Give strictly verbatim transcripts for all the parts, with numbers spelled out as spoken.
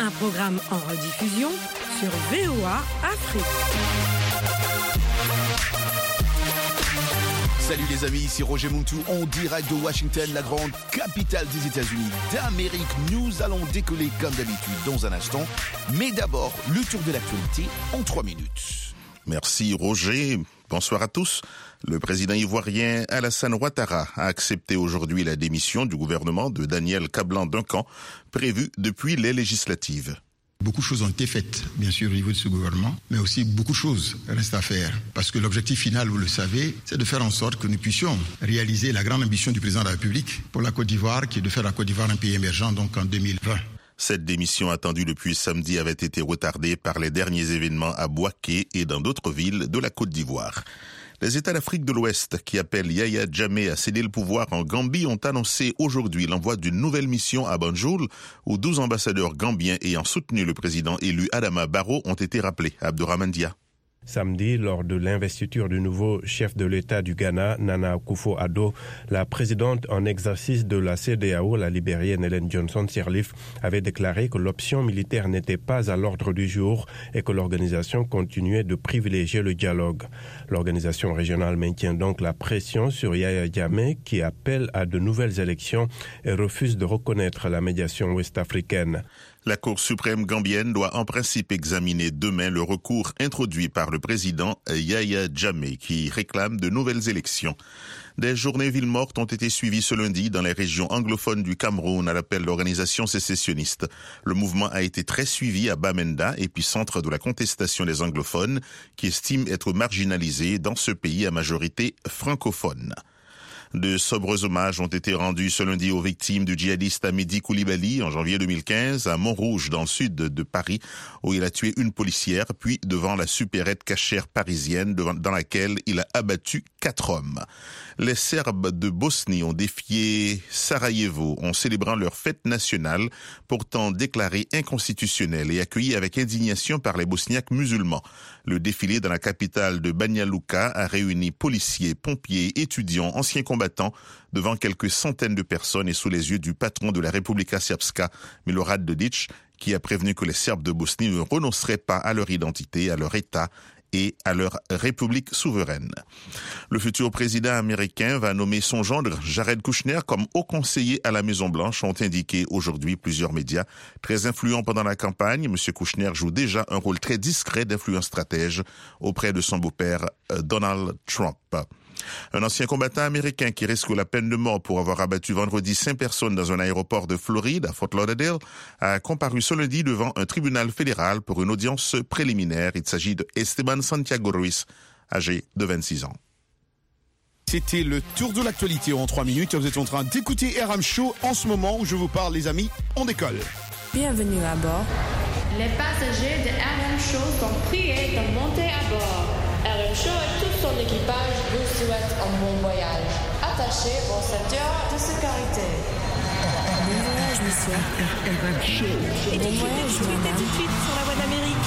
un programme en rediffusion sur V O A Afrique. Salut les amis, ici Roger Muntu en direct de Washington, la grande capitale des États-Unis d'Amérique. Nous allons décoller comme d'habitude dans un instant, mais d'abord le tour de l'actualité en trois minutes. Merci Roger, bonsoir à tous. Le président ivoirien Alassane Ouattara a accepté aujourd'hui la démission du gouvernement de Daniel Kablan-Duncan, prévue depuis les législatives. Beaucoup de choses ont été faites, bien sûr, au niveau de ce gouvernement, mais aussi beaucoup de choses restent à faire. Parce que l'objectif final, vous le savez, c'est de faire en sorte que nous puissions réaliser la grande ambition du président de la République pour la Côte d'Ivoire, qui est de faire la Côte d'Ivoire un pays émergent, donc en deux mille vingt. Cette démission attendue depuis samedi avait été retardée par les derniers événements à Bouaké et dans d'autres villes de la Côte d'Ivoire. Les États d'Afrique de l'Ouest, qui appellent Yaya Jammeh à céder le pouvoir en Gambie, ont annoncé aujourd'hui l'envoi d'une nouvelle mission à Banjul, où douze ambassadeurs gambiens ayant soutenu le président élu Adama Barrow ont été rappelés. Abdourahmane Dia. Samedi, lors de l'investiture du nouveau chef de l'État du Ghana, Nana Akufo-Addo, la présidente en exercice de la C E D E A O, la libérienne Ellen Johnson Sirleaf, avait déclaré que l'option militaire n'était pas à l'ordre du jour et que l'organisation continuait de privilégier le dialogue. L'organisation régionale maintient donc la pression sur Yaya Jammeh qui appelle à de nouvelles élections et refuse de reconnaître la médiation ouest-africaine. La Cour suprême gambienne doit en principe examiner demain le recours introduit par le président Yaya Jammeh qui réclame de nouvelles élections. Des journées villes mortes ont été suivies ce lundi dans les régions anglophones du Cameroun à l'appel d'organisations sécessionnistes. Le mouvement a été très suivi à Bamenda, épicentre de la contestation des anglophones qui estiment être marginalisés dans ce pays à majorité francophone. De sobres hommages ont été rendus ce lundi aux victimes du djihadiste Hamidi Koulibaly en janvier deux mille quinze à Montrouge dans le sud de Paris où il a tué une policière puis devant la supérette cachère parisienne dans laquelle il a abattu quatre hommes. Les Serbes de Bosnie ont défié Sarajevo en célébrant leur fête nationale pourtant déclarée inconstitutionnelle et accueillie avec indignation par les Bosniaques musulmans. Le défilé dans la capitale de Banja Luka a réuni policiers, pompiers, étudiants, anciens combattants devant quelques centaines de personnes et sous les yeux du patron de la Republika Srpska, Milorad Dodik, qui a prévenu que les Serbes de Bosnie ne renonceraient pas à leur identité, à leur État et à leur république souveraine. Le futur président américain va nommer son gendre Jared Kushner comme haut conseiller à la Maison-Blanche, ont indiqué aujourd'hui plusieurs médias. Très influent pendant la campagne, M. Kushner joue déjà un rôle très discret d'influence stratège auprès de son beau-père Donald Trump. Un ancien combattant américain qui risque la peine de mort pour avoir abattu vendredi cinq personnes dans un aéroport de Floride, à Fort Lauderdale, a comparu ce lundi devant un tribunal fédéral pour une audience préliminaire. Il s'agit de Esteban Santiago Ruiz, âgé de vingt-six ans. C'était le tour de l'actualité en trois minutes. Vous êtes en train d'écouter R M Show en ce moment où je vous parle, les amis, on décolle. Bienvenue à bord. Les passagers de R M Show sont priés de monter à bord. R M Show et tout son équipage vous souhaitent un bon voyage. Attachez vos ceintures de sécurité. Bon voyage, monsieur. R M Show. Bon voyage, madame. Tout de suite sur la voie d'Amérique.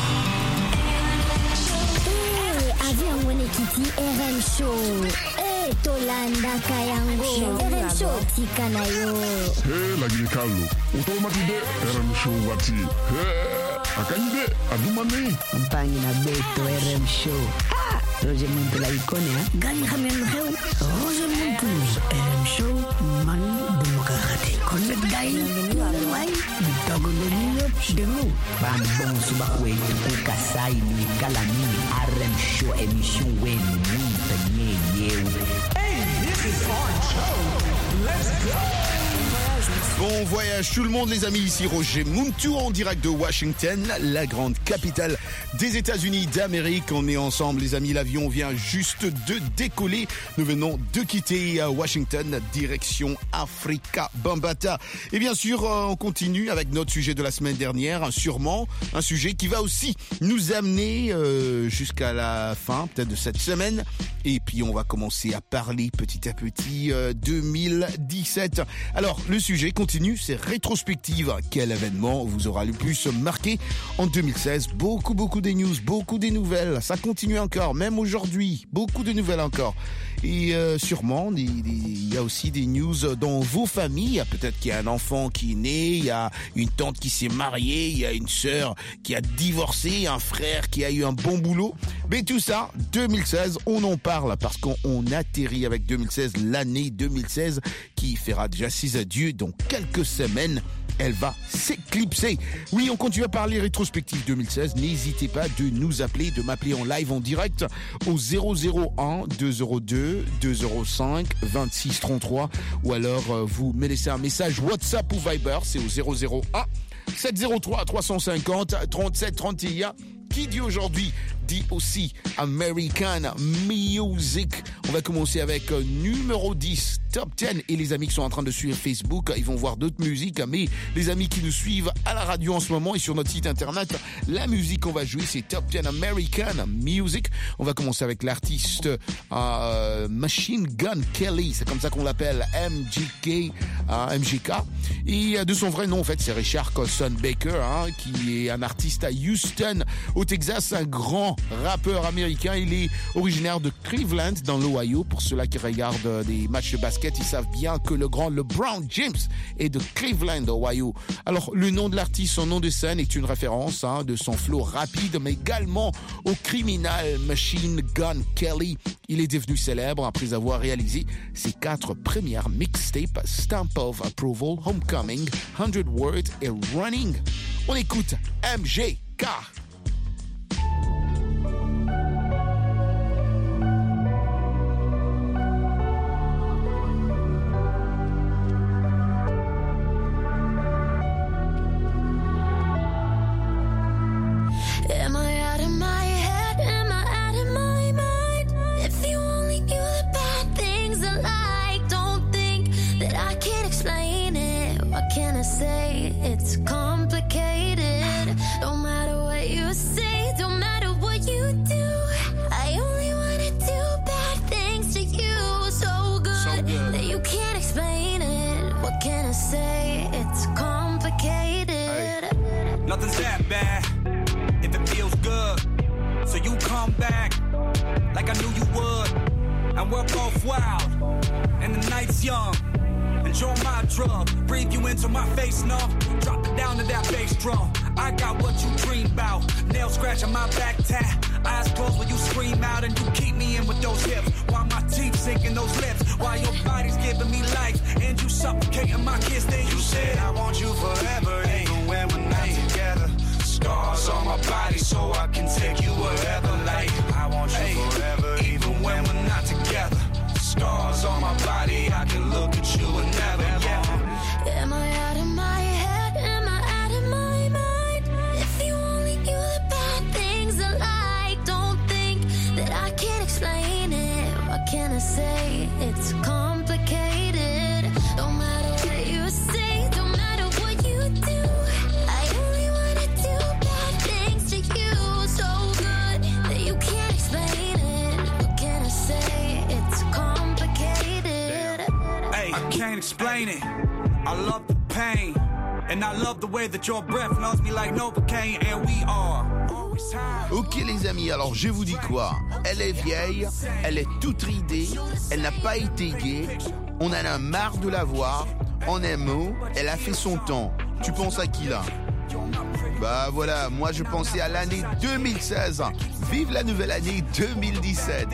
Eh, avion Wenekiti R M Show. Eh, Tolanda Kayango. R M Show Tikanayo. Eh, la Guinée-Calou. Automatique R M Show Wati. Eh. Akande, adumane. Mpangi na beto R M Show. Ah, Roger Muntu la ikone ha. Gani khamen rew. Roger Muntu R M Show man demokrati. Connect guy. Why? Dogo lolo demo. Bam bon suba kwe ku kasai ni kalami R M Show émission wen ni tanye yew. Hey, this is our show. Let's go. Bon voyage tout le monde les amis, ici Roger Muntu en direct de Washington, la grande capitale des États-Unis d'Amérique. On est ensemble les amis, l'avion vient juste de décoller. Nous venons de quitter Washington, direction Africa Bambata. Et bien sûr, on continue avec notre sujet de la semaine dernière, sûrement un sujet qui va aussi nous amener euh, jusqu'à la fin peut-être de cette semaine. Et puis on va commencer à parler petit à petit euh, deux mille dix-sept. Alors le sujet sujet continue, c'est rétrospective. Quel événement vous aura le plus marqué en deux mille seize? Beaucoup, beaucoup des news, beaucoup des nouvelles. Ça continue encore, même aujourd'hui. Beaucoup de nouvelles encore. Et euh, sûrement, il y a aussi des news dans vos familles. Peut-être qu'il y a un enfant qui est né, il y a une tante qui s'est mariée, il y a une sœur qui a divorcé, un frère qui a eu un bon boulot. Mais tout ça, deux mille seize, on en parle parce qu'on on atterrit avec deux mille seize, l'année deux mille seize qui fera déjà ses adieux dans quelques semaines. Elle va s'éclipser. Oui, on continue à parler rétrospective deux mille seize. N'hésitez pas de nous appeler, de m'appeler en live, en direct au zéro zéro un deux zéro deux deux zéro cinq vingt-six trente-trois ou alors euh, vous me laissez un message WhatsApp ou Viber, c'est au zéro zéro un sept zéro trois trois cent cinquante trente-sept trente et un. Qui dit aujourd'hui dit aussi American Music. On va commencer avec euh, numéro dix, Top dix. Et les amis qui sont en train de suivre Facebook, ils vont voir d'autres musiques. Mais les amis qui nous suivent à la radio en ce moment et sur notre site internet, la musique qu'on va jouer, c'est Top dix American Music. On va commencer avec l'artiste euh, Machine Gun Kelly. C'est comme ça qu'on l'appelle, M G K. Euh, M G K. Et euh, de son vrai nom, en fait, c'est Richard Colson Baker, hein, qui est un artiste à Houston, au Texas, un grand rappeur américain. Il est originaire de Cleveland, dans l'Ohio. Pour ceux-là qui regardent des matchs de basket, ils savent bien que le grand LeBron James est de Cleveland, Ohio. Alors, le nom de l'artiste, son nom de scène est une référence hein, de son flow rapide, mais également au criminal Machine Gun Kelly. Il est devenu célèbre après avoir réalisé ses quatre premières mixtapes, Stamp of Approval, Homecoming, hundred Words et Running. On écoute M G K. Am I out of my head? Am I out of my mind? If you only knew the bad things I like, don't think that I can't explain it. What can I say? It's complicated. No matter what you say, don't matter what you do, I only wanna do bad things to you. So good, so good that you can't explain it. What can I say? It's complicated. Hey. Nothing's that bad if it feels good. So you come back like I knew you would. And we're both wild and the night's young. Enjoy my drug, breathe you into my face, no. Drop it down to that bass drum. I got what you dream about. Nail scratching my back tat. Eyes closed when you scream out and you keep me in with those hips. While my teeth sink in those lips. While your body's giving me life and you suffocating my kiss. Then you said I want you forever, even when we're not together. Scars on my body so I can take you wherever. Like I want you hey, forever, even when we're not together. Scars on my body, I can look at you and never. Yeah. Am I out of my head? Am I out of my mind? If you only knew the bad things I like, don't think that I can't explain it. What can I say? It's complicated. No matter what you say, don't matter what you do, I only wanna do bad things to you. So good that you can't explain it. What can I say? It's complicated. Hey, I can't explain it. I love the pain, and I love the way that your breath loves me like Novocaine, and we are. Ok les amis, alors je vous dis quoi? Elle est vieille, elle est toute ridée, elle n'a pas été gay, on en a marre de la voir, en un mot, elle a fait son temps. Tu penses à qui là? Bah voilà, moi je pensais à l'année deux mille seize. Vive la nouvelle année deux mille dix-sept.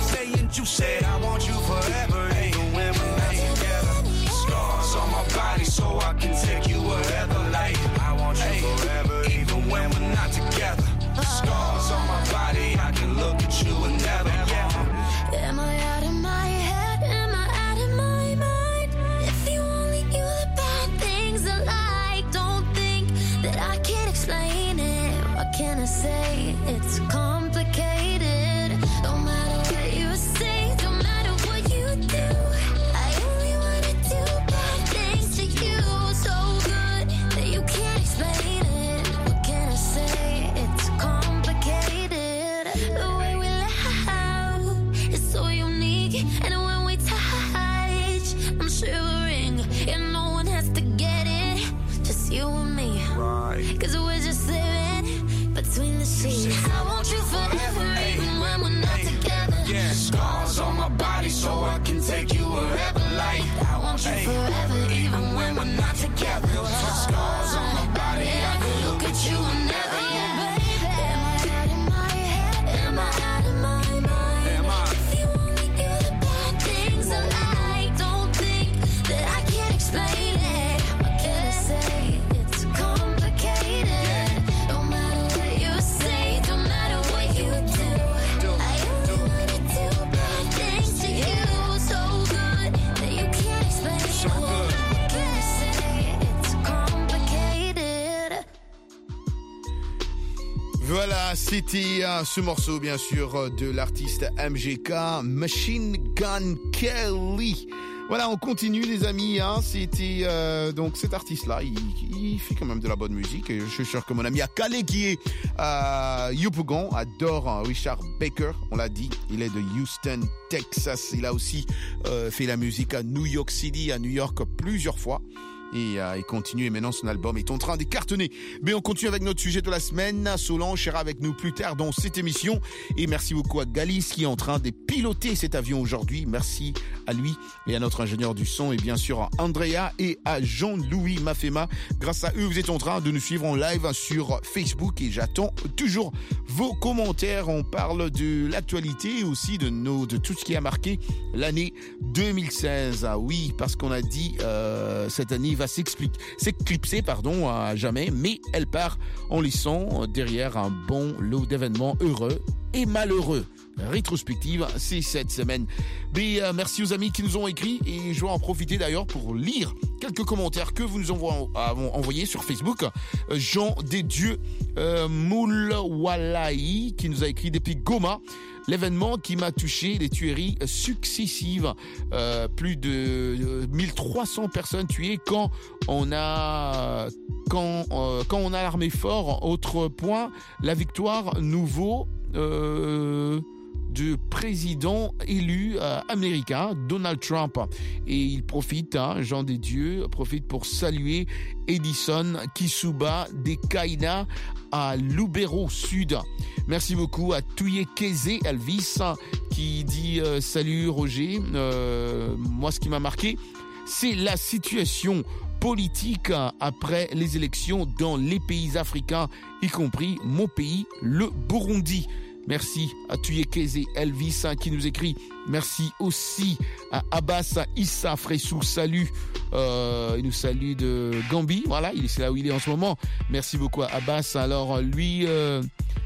On my body so I can take you wherever. Like I want you forever, even when we're not together. Scars on my body, I can look at you and never. Yeah. Am I out of my head? Am I out of my mind? If you only knew the bad things I like, don't think that I can't explain it. What can I say? It's complicated. No matter what you say, don't matter what you do, I only wanna do bad things to you. So good that you can't explain it. What can I say? It's complicated. The way we laugh is so unique, and when we touch, I'm shivering, and no one has to between the sheets. I want you forever, even when we're not together. Yeah, scars on my body so I can take you wherever, like. I want you forever, even when we're not together. Scars on my body, I could look at you and never, yeah. Am I out of my mind? Am I? If you only knew the bad things I like, don't think that I can't explain it. What can I say? It's complicated. No matter what you say, no matter what you do, I only wanna do bad things to you. So good that you can't explain it. What can I say? It's complicated. Voilà, c'était euh, ce morceau, bien sûr, de l'artiste M G K, Machine Gun Kelly. Voilà, on continue, les amis. Hein. C'était euh, donc cet artiste-là, il, il fait quand même de la bonne musique. Et je suis sûr que mon ami Akale, qui est euh, Yopougon, adore hein, Richard Baker. On l'a dit, il est de Houston, Texas. Il a aussi euh, fait la musique à New York City, à New York plusieurs fois. Et euh, il continue et maintenant son album est en train de cartonner. Mais on continue avec notre sujet de la semaine. Solange sera avec nous plus tard dans cette émission. Et merci beaucoup à Galis qui est en train de piloter cet avion aujourd'hui. Merci à lui et à notre ingénieur du son et bien sûr à Andrea et à Jean-Louis Mafema. Grâce à eux, vous êtes en train de nous suivre en live sur Facebook et j'attends toujours vos commentaires. On parle de l'actualité et aussi de, nos, de tout ce qui a marqué l'année deux mille seize. Ah oui, parce qu'on a dit euh, cette année va s'éclipser pardon, à jamais, mais elle part en laissant derrière un bon lot d'événements heureux et malheureux. Rétrospective, c'est cette semaine. Mais euh, merci aux amis qui nous ont écrit et je vais en profiter d'ailleurs pour lire quelques commentaires que vous nous envoyez, avons envoyés sur Facebook. Jean des Dieux euh, Moulwalaï qui nous a écrit depuis Goma. L'événement qui m'a touché, les tueries successives, euh, plus de euh, mille trois cents personnes tuées quand on a quand euh, quand on a l'armée fort. Autre point, la victoire nouveau euh, du président élu euh, américain, Donald Trump. Et il profite, hein, Jean des Dieux, profite pour saluer Edison Kisuba des Kaina à Lubero Sud. Merci beaucoup à Touye Keze Elvis qui dit euh, salut Roger. Euh, moi, ce qui m'a marqué, c'est la situation politique après les élections dans les pays africains, y compris mon pays, le Burundi. Merci à Touye Keze Elvis qui nous écrit. Merci aussi à Abbas Issa Fressou. Salut. Euh, il nous salue de Gambie. Voilà, il est là où il est en ce moment. Merci beaucoup à Abbas. Alors lui, euh,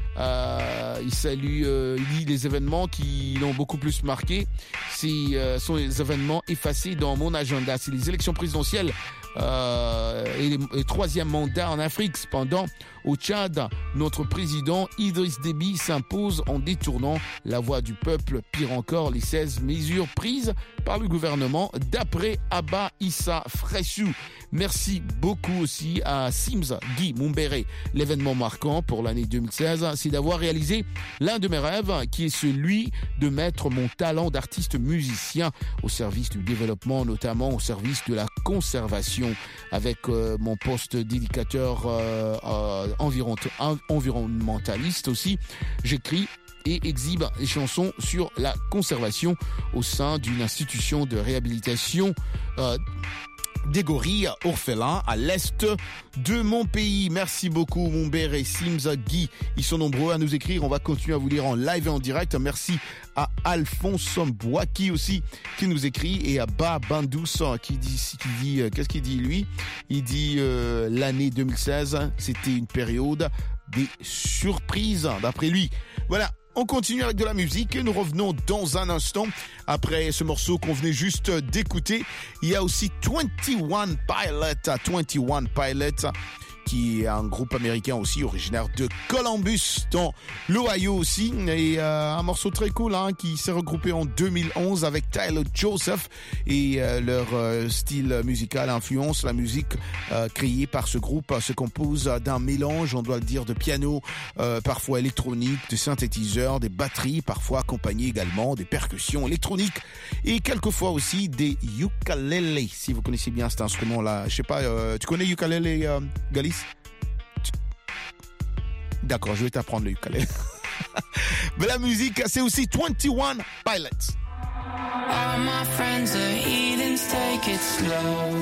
euh, il salue, euh, il dit les événements qui l'ont beaucoup plus marqué. C'est euh, sont les événements effacés dans mon agenda. C'est les élections présidentielles. Euh, et le troisième mandat en Afrique. Cependant, au Tchad, notre président Idriss Déby s'impose en détournant la voix du peuple. Pire encore, les seize mesures prises par le gouvernement d'après Abba Issa Fressou. Merci beaucoup aussi à Sims Guy Mumbere. L'événement marquant pour l'année deux mille seize, c'est d'avoir réalisé l'un de mes rêves, qui est celui de mettre mon talent d'artiste musicien au service du développement, notamment au service de la conservation, avec euh, mon poste d'éducateur euh, euh, environ, environnementaliste aussi. J'écris et exhibe des chansons sur la conservation au sein d'une institution de réhabilitation euh, des gorilles orphelins à l'est de mon pays. Merci beaucoup Mumbere et Sims Guy. Ils sont nombreux à nous écrire. On va continuer à vous lire en live et en direct. Merci à Alphonse Boaki aussi qui nous écrit et à Ba Bandous qui dit, qui dit euh, qu'est-ce qu'il dit lui? Il dit euh, l'année deux mille seize, c'était une période des surprises d'après lui. Voilà. On continue avec de la musique et nous revenons dans un instant. Après ce morceau qu'on venait juste d'écouter, il y a aussi vingt-et-un Pilots, vingt-et-un Pilots, qui est un groupe américain aussi, originaire de Columbus, dans l'Ohio aussi. Et euh, un morceau très cool hein, qui s'est regroupé en deux mille onze avec Tyler Joseph. Et euh, leur euh, style musical influence la musique euh, créée par ce groupe se compose d'un mélange, on doit le dire, de piano, euh, parfois électronique, de synthétiseurs, des batteries, parfois accompagnées également des percussions électroniques et quelquefois aussi des ukulélés. Si vous connaissez bien cet instrument-là, je sais pas, euh, tu connais ukulélé, euh, Galis? D'accord, je vais t'apprendre le ukulélé. Mais la musique, c'est aussi twenty-one Pilots. All my friends are heathens, take it slow.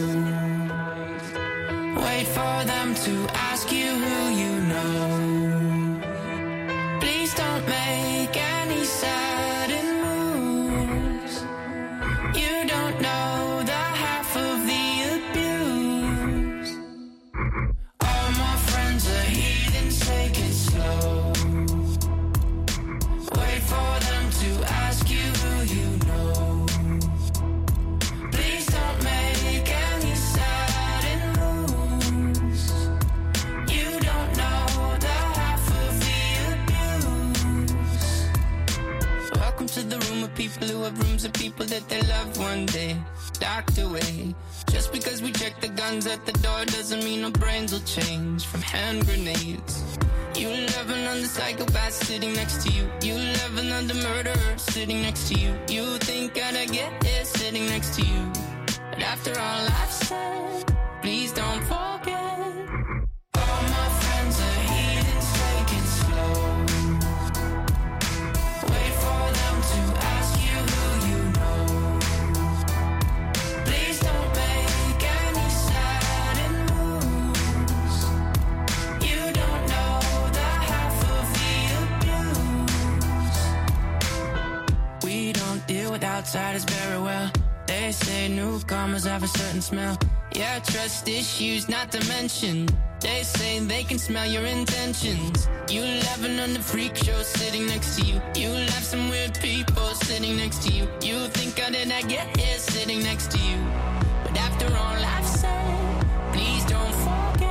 Wait for them to ask you who you know. Please don't make any sudden moves. You don't know the half of the abuse. All my friends are heathens, take it slow. Wait for them to ask you who you know. Please don't make any sudden moves. You don't know the half of the abuse. Welcome to the room of people who have rooms of people that they loved one day docked away. Just because we check the guns at the door doesn't mean our brains will change from hand grenades. You love another psychopath sitting next to you. You love another murderer sitting next to you. You think I'd get here sitting next to you. But after all I've said, please don't forget. All my friends are heathens, take it slow. Wait for them to ask you who you know. Please don't make any sudden moves. You don't know the half of the abuse. We don't deal with outsiders very well. They say newcomers have a certain smell. Yeah, trust issues not to mention. They say they can smell your intentions. You laughing on the freak show sitting next to you. You laugh some weird people sitting next to you. You think how did I get here sitting next to you? But after all I've said, please don't forget.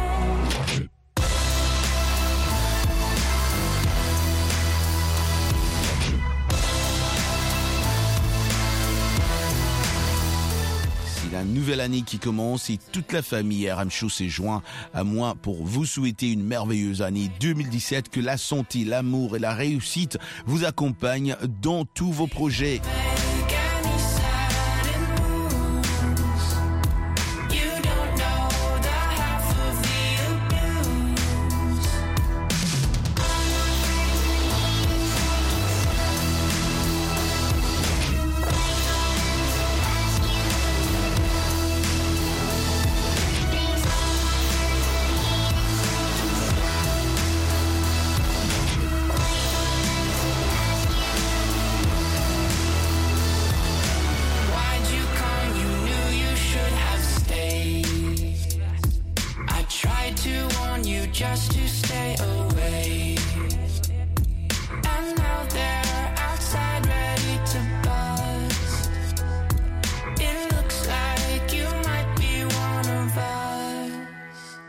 La nouvelle année qui commence et toute la famille R M Show s'est joint à moi pour vous souhaiter une merveilleuse année deux mille dix-sept, que la santé, l'amour et la réussite vous accompagnent dans tous vos projets. Just to stay away. And now they're outside ready to buzz. It looks like you might be one of us.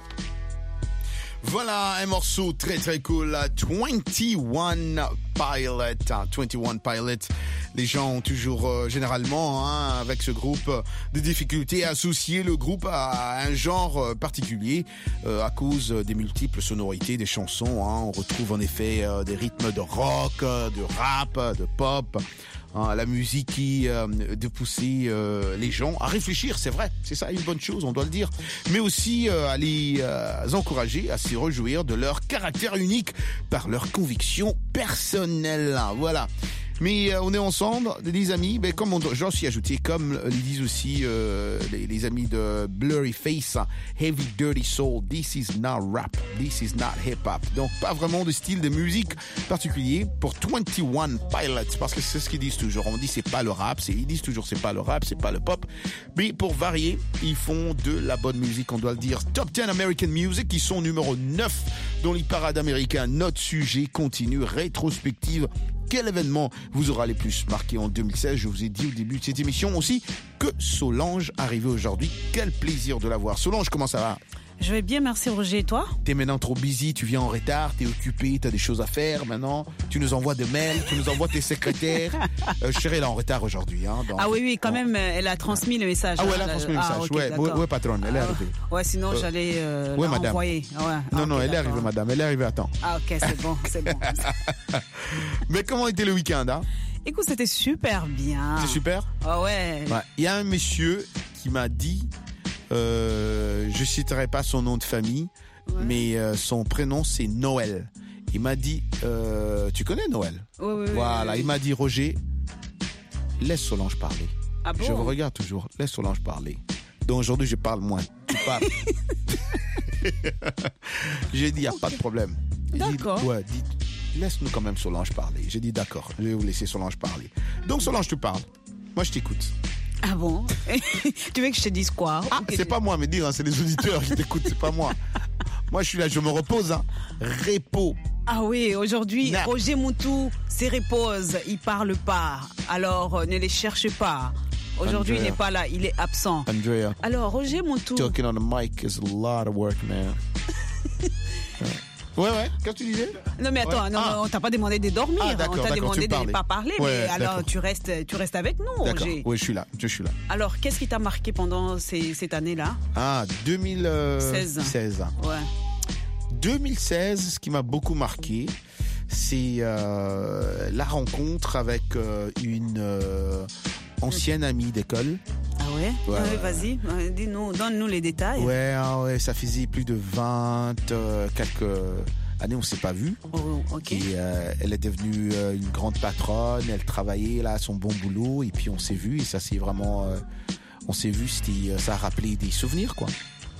Voilà un morceau très très cool, twenty-one Pilot. twenty-one Pilot. Les gens ont toujours, euh, généralement, hein, avec ce groupe, euh, des difficultés à associer le groupe à un genre euh, particulier euh, à cause des multiples sonorités des chansons. Hein. On retrouve en effet euh, des rythmes de rock, euh, de rap, de pop, hein, la musique qui euh, de pousser euh, les gens à réfléchir. C'est vrai, c'est ça une bonne chose, on doit le dire. Mais aussi euh, à les euh, encourager à se réjouir de leur caractère unique par leurs convictions personnelles. Voilà. Mais euh, on est ensemble, des amis, ben, comme on, j'en suis ajouté, comme le disent aussi euh, les, les amis de Blurry Face, Heavy Dirty Soul, this is not rap, this is not hip-hop. Donc pas vraiment de style de musique particulier pour twenty-one Pilots, parce que c'est ce qu'ils disent toujours. On dit c'est pas le rap, c'est, ils disent toujours c'est pas le rap, c'est pas le pop. Mais pour varier, ils font de la bonne musique, on doit le dire. Top ten American Music, qui sont numéro neuf dans les parades américains. Notre sujet continue, rétrospective. Quel événement vous aura les plus marqué en deux mille seize? Je vous ai dit au début de cette émission aussi que Solange arrivait aujourd'hui. Quel plaisir de la voir. Solange, comment ça va? Je vais bien, merci Roger, et toi? T'es maintenant trop busy, tu viens en retard, t'es occupé, t'as des choses à faire maintenant. Tu nous envoies des mails, tu nous envoies tes secrétaires. Euh, chérie, elle est en retard aujourd'hui. Hein, donc, ah oui, oui, quand bon. même, elle a transmis le message. Ah ouais, elle a transmis le message. Ah, okay, ouais, ouais, ouais, patronne, elle est arrivée. Ouais, sinon euh, j'allais euh, ouais, la madame. renvoyer. Ouais. Non, ah, non, okay, elle est arrivée, madame, elle est arrivée à temps. Ah ok, c'est bon, c'est bon. Mais comment était le week-end, hein? Écoute, c'était super bien. C'est super? Ah ouais. Il ouais. y a un monsieur qui m'a dit, euh, je citerai pas son nom de famille, Ouais. mais euh, son prénom c'est Noël. Il m'a dit, euh, tu connais Noël? Oui, oui, Voilà, oui, oui. il m'a dit, Roger, laisse Solange parler. Ah bon? Je vous regarde toujours, laisse Solange parler. Donc aujourd'hui, je parle moins. Tu parles. J'ai dit, il n'y a pas de problème. Il dit, D'accord. ouais, dis, laisse-nous quand même Solange parler. J'ai dit, d'accord, je vais vous laisser Solange parler. Donc Solange, tu parles. Moi, je t'écoute. Ah bon? Tu veux que je te dise quoi? Ah, Ok, c'est tu- pas moi, mais dire, hein, c'est les auditeurs qui t'écoutent, c'est pas moi. Moi, je suis là, je me repose. Hein. Répo. Ah oui, aujourd'hui, Na- Roger Moutou se repose, il parle pas. Alors, euh, ne les cherchez pas. Aujourd'hui, il Andrea. n'est pas là, il est absent. Andrea, Alors, Roger Moutou, talking on the mic is a lot of work, man. ouais, ouais, qu'est-ce que tu disais? non mais attends, Ouais. non, Ah. non, on t'a pas demandé de dormir, Ah, d'accord, on t'a d'accord, demandé tu de ne parlais. pas parler, Ouais, mais alors d'accord. tu restes, tu restes avec nous, D'accord, Roger. oui, je suis là, je suis là. Alors, qu'est-ce qui t'a marqué pendant ces- cette année-là? Ah, deux mille seize. Ouais. deux mille seize, ce qui m'a beaucoup marqué, c'est euh, la rencontre avec euh, une euh, ancienne amie d'école. Ah ouais, Ouais, Ouais, ouais. vas-y, ouais, dis-nous, donne-nous les détails. Ouais, ah ouais, ça faisait plus de vingt, euh, quelques années, on s'est pas vu. Oh, ok. Et euh, elle est devenue euh, une grande patronne, elle travaillait là, son bon boulot, et puis on s'est vu, et ça c'est vraiment, euh, on s'est vu, c'était, ça a rappelé des souvenirs quoi.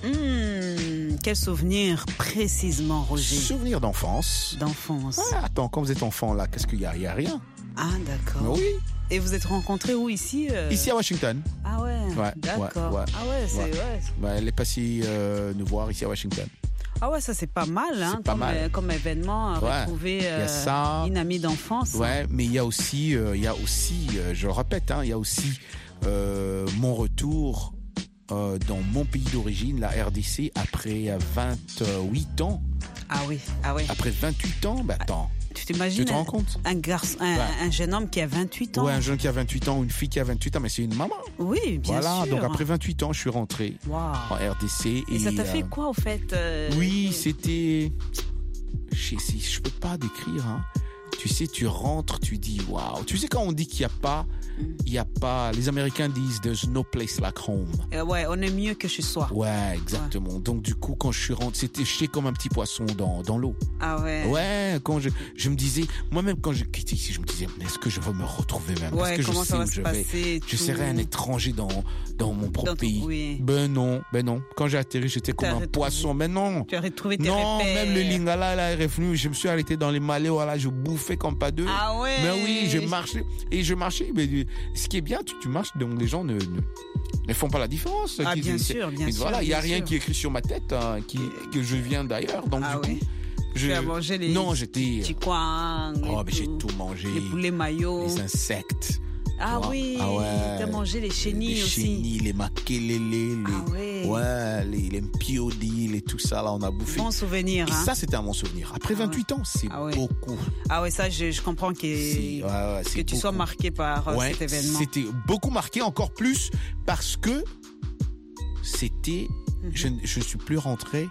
Hmm, quel souvenir précisément, Roger? Souvenirs d'enfance. D'enfance. Ouais, attends, quand vous êtes enfant là, qu'est-ce qu'il y a? Il y a rien. Ah, d'accord. Oui. Et vous êtes rencontrés où ici euh Ici à Washington. Ah ouais, Ouais, d'accord. ouais, ouais. Ah ouais, c'est Ouais. ouais. Bah, elle est passée euh, nous voir ici à Washington. Ah ouais, ça c'est pas mal, hein, C'est pas comme, mal. euh, comme événement, Ouais. retrouver Il y a euh, ça. une amie d'enfance. Ouais, mais il y a aussi, euh, il y a aussi, euh, je le répète, hein, il y a aussi euh, mon retour euh, dans mon pays d'origine, la R D C, après euh, vingt-huit ans. Ah oui, ah oui. Après vingt-huit ans, bah attends. Tu t'imagines Tu te rends compte? un garçon, un, Ouais. un jeune homme qui a vingt-huit ans. Ouais, un jeune qui a vingt-huit ans ou une fille qui a vingt-huit ans, mais c'est une maman. Oui, bien Voilà, sûr. donc après vingt-huit ans, je suis rentré Wow. en R D C. Et, ça t'a fait euh, quoi au fait euh, Oui, c'était. Je sais, je peux pas décrire. Hein. Tu sais, tu rentres, tu dis waouh. Tu sais quand on dit qu'il y a pas, il y a pas. Les Américains disent there's no place like home. euh, Ouais, on est mieux que chez soi. Ouais, exactement. Donc du coup, quand je suis rentré, c'était jeté comme un petit poisson dans dans l'eau. Ah ouais. Ouais, quand je je me disais, moi-même quand je quittais ici, je me disais, mais est-ce que je vais me retrouver même? Ouais, Est-ce que je comment sais ça va où se je passer, vais? Je tout. serais un étranger dans dans mon propre Dans ton- pays. oui. Ben non, ben non. Quand j'ai atterri, j'étais comme T'as un retrouvé- poisson. Mais non. Tu as retrouvé tes Non, repères. même le lingala là est revenu. Je me suis arrêté dans les malais, voilà, je bouffais comme pas deux. Ah ouais. Mais oui, je marchais et je marchais. Mais ce qui est bien, tu, tu marches, donc les gens ne, ne, ne font pas la différence. Ah, Qu'ils- bien c'est- sûr, bien mais sûr, Voilà, il y a bien rien sûr. qui est écrit sur ma tête, hein, qui, que je viens d'ailleurs. Donc Ah du oui. coup, je Tu as mangé les non, j'étais. petits coins. Oh, mais j'ai tout mangé. Les poulets maillots. Les insectes. Ah tu vois. oui, Ah ouais. t'as mangé les chenilles les aussi. chenilles, les makelele, les, Ah ouais. ouais, les, les mpiodis, et tout ça, là, on a bouffé. Bon souvenir. Et hein. ça, c'était un bon souvenir. Après vingt-huit ans, c'est Ah ouais. beaucoup. Ah ouais, ça, je, je comprends que, C'est- ouais, ouais, que c'est tu sois beaucoup. marqué par euh, Ouais, cet événement. c'était beaucoup marqué, encore plus, parce que c'était, Mhm. je ne je suis plus rentré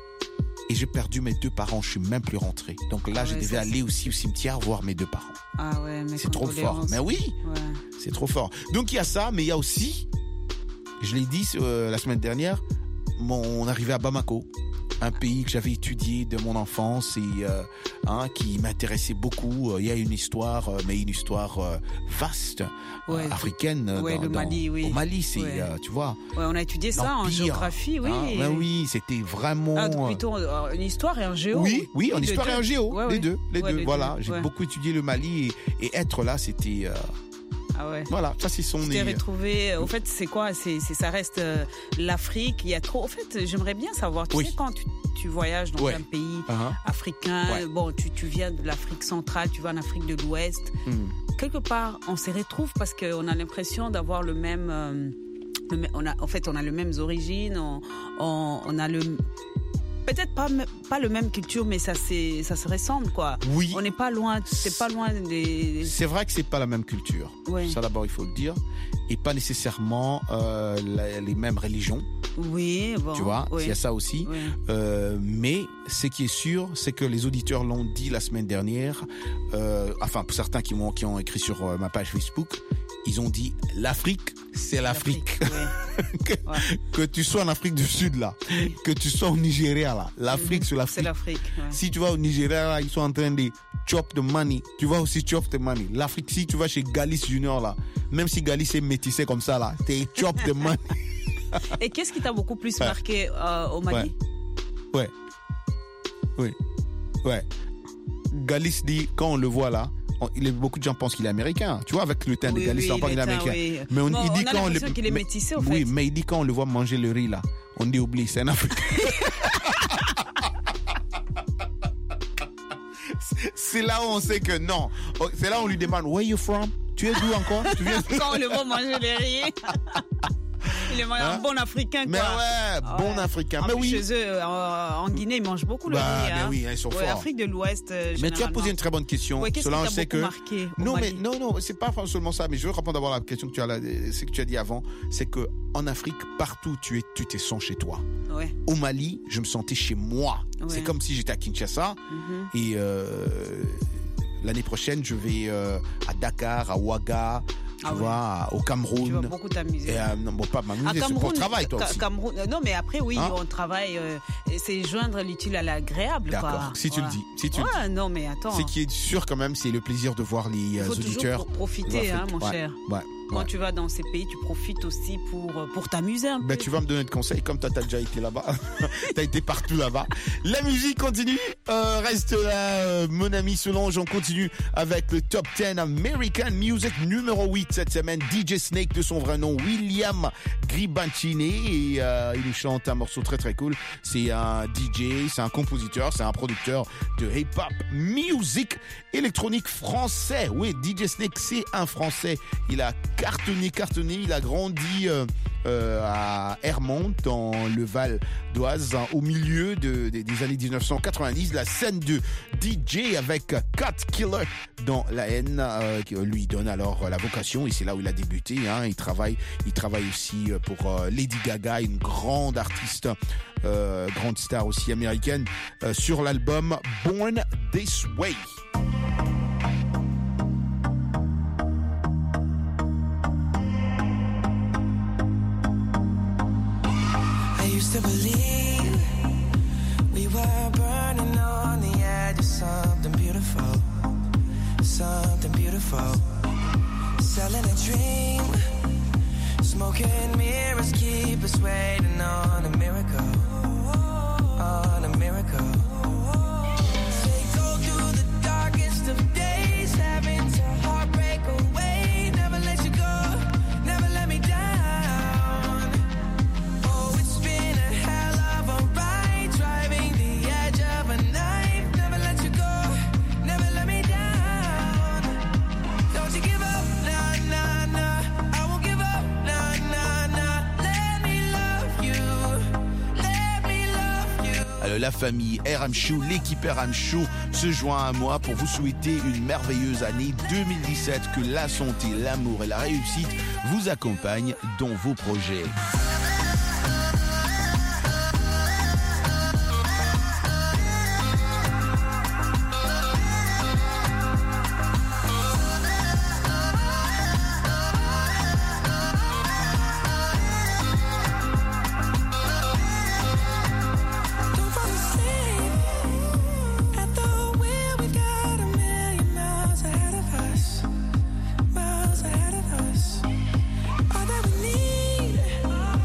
et j'ai perdu mes deux parents, je suis même plus rentré. Donc là, Ah je ouais, devais ça, aller aussi au cimetière voir mes deux parents. Ah ouais, mais C'est trop fort. condoléances. Mais oui, Ouais. c'est trop fort. Donc il y a ça, mais il y a aussi, je l'ai dit euh, la semaine dernière, mon arrivée à Bamako, un pays que j'avais étudié de mon enfance et euh, hein, qui m'intéressait beaucoup. Il y a une histoire, euh, mais une histoire euh, vaste, Ouais. euh, africaine. euh, Ouais, dans- le dans- Mali, oui. Au Mali, c'est, Ouais. euh, tu vois. Ouais, on a étudié ça en l'Empire. géographie, oui. Hein, ben oui, c'était vraiment. Ah, euh, plutôt euh, une histoire et un géo. oui, oui, en les histoire deux. et en géo, Ouais, les ouais. deux, les Ouais, deux. les Voilà, deux, j'ai ouais. beaucoup étudié le Mali et, et être là, c'était. euh, Ah ouais. Voilà, ça c'est son. Tu t'es nez. retrouvé. Au fait, c'est quoi C'est, c'est, ça reste euh, l'Afrique. Il y a trop. Au fait, j'aimerais bien savoir. Tu Oui. sais, quand tu, tu voyages dans Ouais. un pays Uh-huh. africain, Ouais. bon, tu, tu viens de l'Afrique centrale, tu vas en Afrique de l'Ouest. Hmm. Quelque part, on se retrouve parce qu'on a l'impression d'avoir le même. euh, le même- on a, en fait, on a les mêmes origines. On, on, on a le. Peut-être pas, pas le même culture, mais ça, c'est, ça se ressemble, quoi. Oui. On n'est pas loin, c'est pas loin des. C'est vrai que c'est pas la même culture. Ouais. Ça d'abord il faut le dire, et pas nécessairement euh, la- les mêmes religions. Oui, bon. Tu vois, oui. il y a ça aussi. Oui. Euh, mais ce qui est sûr, c'est que les auditeurs l'ont dit la semaine dernière. Euh, enfin, pour certains qui m'ont qui ont écrit sur euh, ma page Facebook, ils ont dit l'Afrique, c'est l'Afrique. L'Afrique, que, ouais. que tu sois en Afrique du Sud là, que tu sois au Nigeria là, l'Afrique Mhm. c'est l'Afrique. C'est l'Afrique, ouais. Si tu vas au Nigeria là, ils sont en train de chop the money. Tu vas aussi chop the money. L'Afrique, si tu vas chez Galis Junior là, même si Galis est métissé comme ça là, t'es chop the money. Et qu'est-ce qui t'a beaucoup plus Ouais. marqué euh, au Mali? Ouais. Oui. Ouais. Galis dit, quand on le voit là, on- il est, beaucoup de gens pensent qu'il est américain. Tu vois, avec le teint de Oui, Galis, oui, on pense qu'il est le teint, américain. oui. Mais on, Bon, il dit on a quand on le. l'impression qu'il est mais- métissé, au Oui, fait. mais il dit quand on le voit manger le riz là, on dit oublie, c'est un Africain. C'est là où on sait que non. C'est là où on lui demande, where you from? Tu es d'où encore? Tu viens Quand on le voit manger les riz. Il est Hein? un bon Africain, quoi. Mais ouais, bon Africain. En Mais plus, oui. chez eux, en, en Guinée, ils mangent beaucoup le Bah, riz. ben hein. oui, ils sont Ouais, forts. Afrique de l'Ouest, euh, Mais tu as généralement. posé une très bonne question. Ouais, qu'est-ce Cela, qui on t'a sait beaucoup que marqué au non, mais Mali? non, non, c'est pas seulement ça. Mais je veux répondre d'abord à la question que tu as là, ce que tu as dit avant, c'est que en Afrique, partout tu es, tu te sens chez toi. Ouais. Au Mali, je me sentais chez moi. Ouais. C'est comme si j'étais à Kinshasa Mhm. et euh, l'année prochaine, je vais euh, à Dakar, à Ouaga. Tu Ah ouais. vois, au Tu vas Cameroun. beaucoup t'amuser. Et, euh, non, bon, pas À m'amuser, c'est pour Cameroun, le travail, toi Ca- aussi. Cameroun, euh, non, mais après, oui, Hein? on travaille. euh, et c'est joindre l'utile à l'agréable. D'accord, quoi. si tu le Voilà. dis, si tu le Ouais, non, mais attends. Ce qui est sûr quand même, c'est le plaisir de voir les Il euh, faut toujours auditeurs. pro- profiter, de hein, l'Afrique. mon Ouais, cher. Ouais. Quand ouais. tu vas dans ces pays, tu profites aussi pour, euh, pour t'amuser un peu. Ben, tu vas me donner de conseils, comme toi, t'as déjà été là-bas. T'as été partout là-bas. La musique continue. Euh, reste là, euh, mon ami Solange. On continue avec le top dix American Music numéro huit cette semaine. D J Snake de son vrai nom, William Gribancini. Et euh, il nous chante un morceau très très cool. C'est un D J, c'est un compositeur, c'est un producteur de hip-hop music électronique français. Oui, D J Snake, c'est un Français. Il a cartonné, cartonné. Il a grandi euh, euh, à Hermont, dans le Val d'Oise, hein, au milieu de, de- des années dix-neuf cent quatre-vingt-dix. La scène de D J avec Cat Killer dans la haine, euh, qui lui donne alors la vocation. Et c'est là où il a débuté. Hein. Il travaille, il travaille aussi pour euh, Lady Gaga, une grande artiste, euh, grande star aussi américaine, euh, sur l'album Born This Way. I used to believe we were burning on the edge of something beautiful, something beautiful. Selling a dream, smoking mirrors keep us waiting on a miracle, on a miracle. They go through the darkest of days, having to heartbreak away. Never let you go, never let me down. Oh, it's been a hell of a ride, driving the edge of a knife. Never let you go, never let me down. Don't you give up, nah, nah, nah. I won't give up, nah, nah, nah. Let me love you, let me love you. Alors, la famille R M Show, l'équipe R M Show se joint à moi pour vous souhaiter une merveilleuse année deux mille dix-sept. Que la santé, l'amour et la réussite vous accompagnent dans vos projets. Don't fall asleep at the wheel. We've got a million miles ahead of us, miles ahead of us. All that we need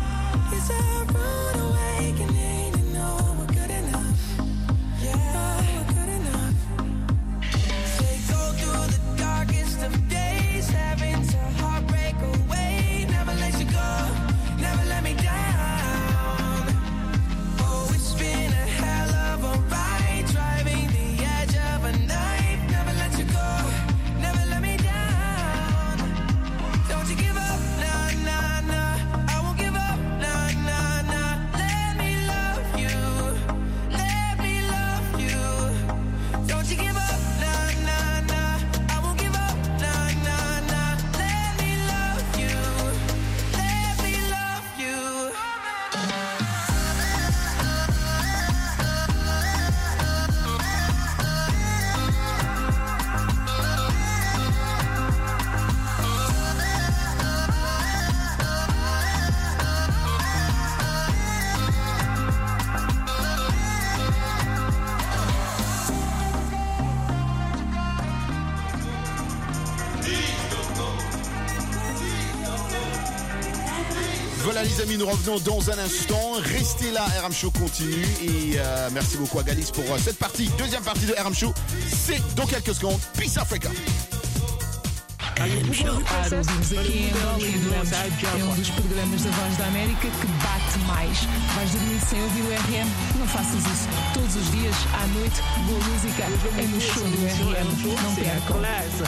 Voilà les amis, nous revenons dans un instant. Restez là, R M Show continue. Et euh, merci beaucoup à Galis pour euh, cette partie. Deuxième partie de R M Show, c'est dans quelques secondes. Peace Africa. É um dos programas da Voz da América que bate mais. Vais dormir sem ouvir o R M? Não faças isso. Todos os dias, à noite, boa música é no show do R M. Não percam.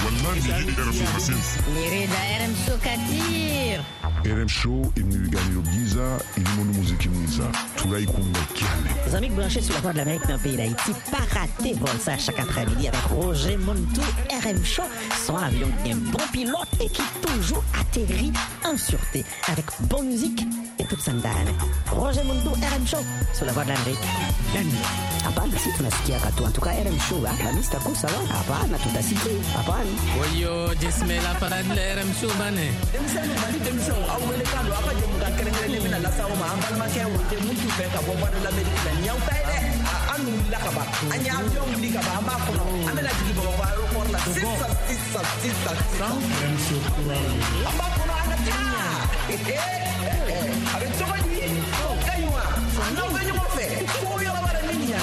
Lirida R M Show Katir. R M Show imnigani giza ilimono muziki mwiza tulaikunga kiale. Les amis branchés sur la Voix de l'Amérique dans le pays d'Haïti, pas rater vol ça chaque après-midi avec Roger Montou, R M Show, son avion bien bon pilote et qui toujours atterrit en sûreté avec bonne musique et toute sa ndane. Roger Montou, R M Show sur la Voix de l'Amérique. La nuit. Hapana si tunasikia katu, en tout cas R M Show, la mista kusa wa, hapana tutasikia, hapana. Oyo, jismela parade la R M Show bane. Demisano bali demisano awele kando apa je muda kerengere mina la sawo ma ambal ma ke wote mutu fe ka bo bado la Amerique la nyaw tay de anu la ka ba anya avion li ka ba ma ko no amela jigi bo ba aéroport la sisa sisa sisa R M Show amba ko no ana tinya avec ça dit kaywa non venez mo fe ko yo la ba la niña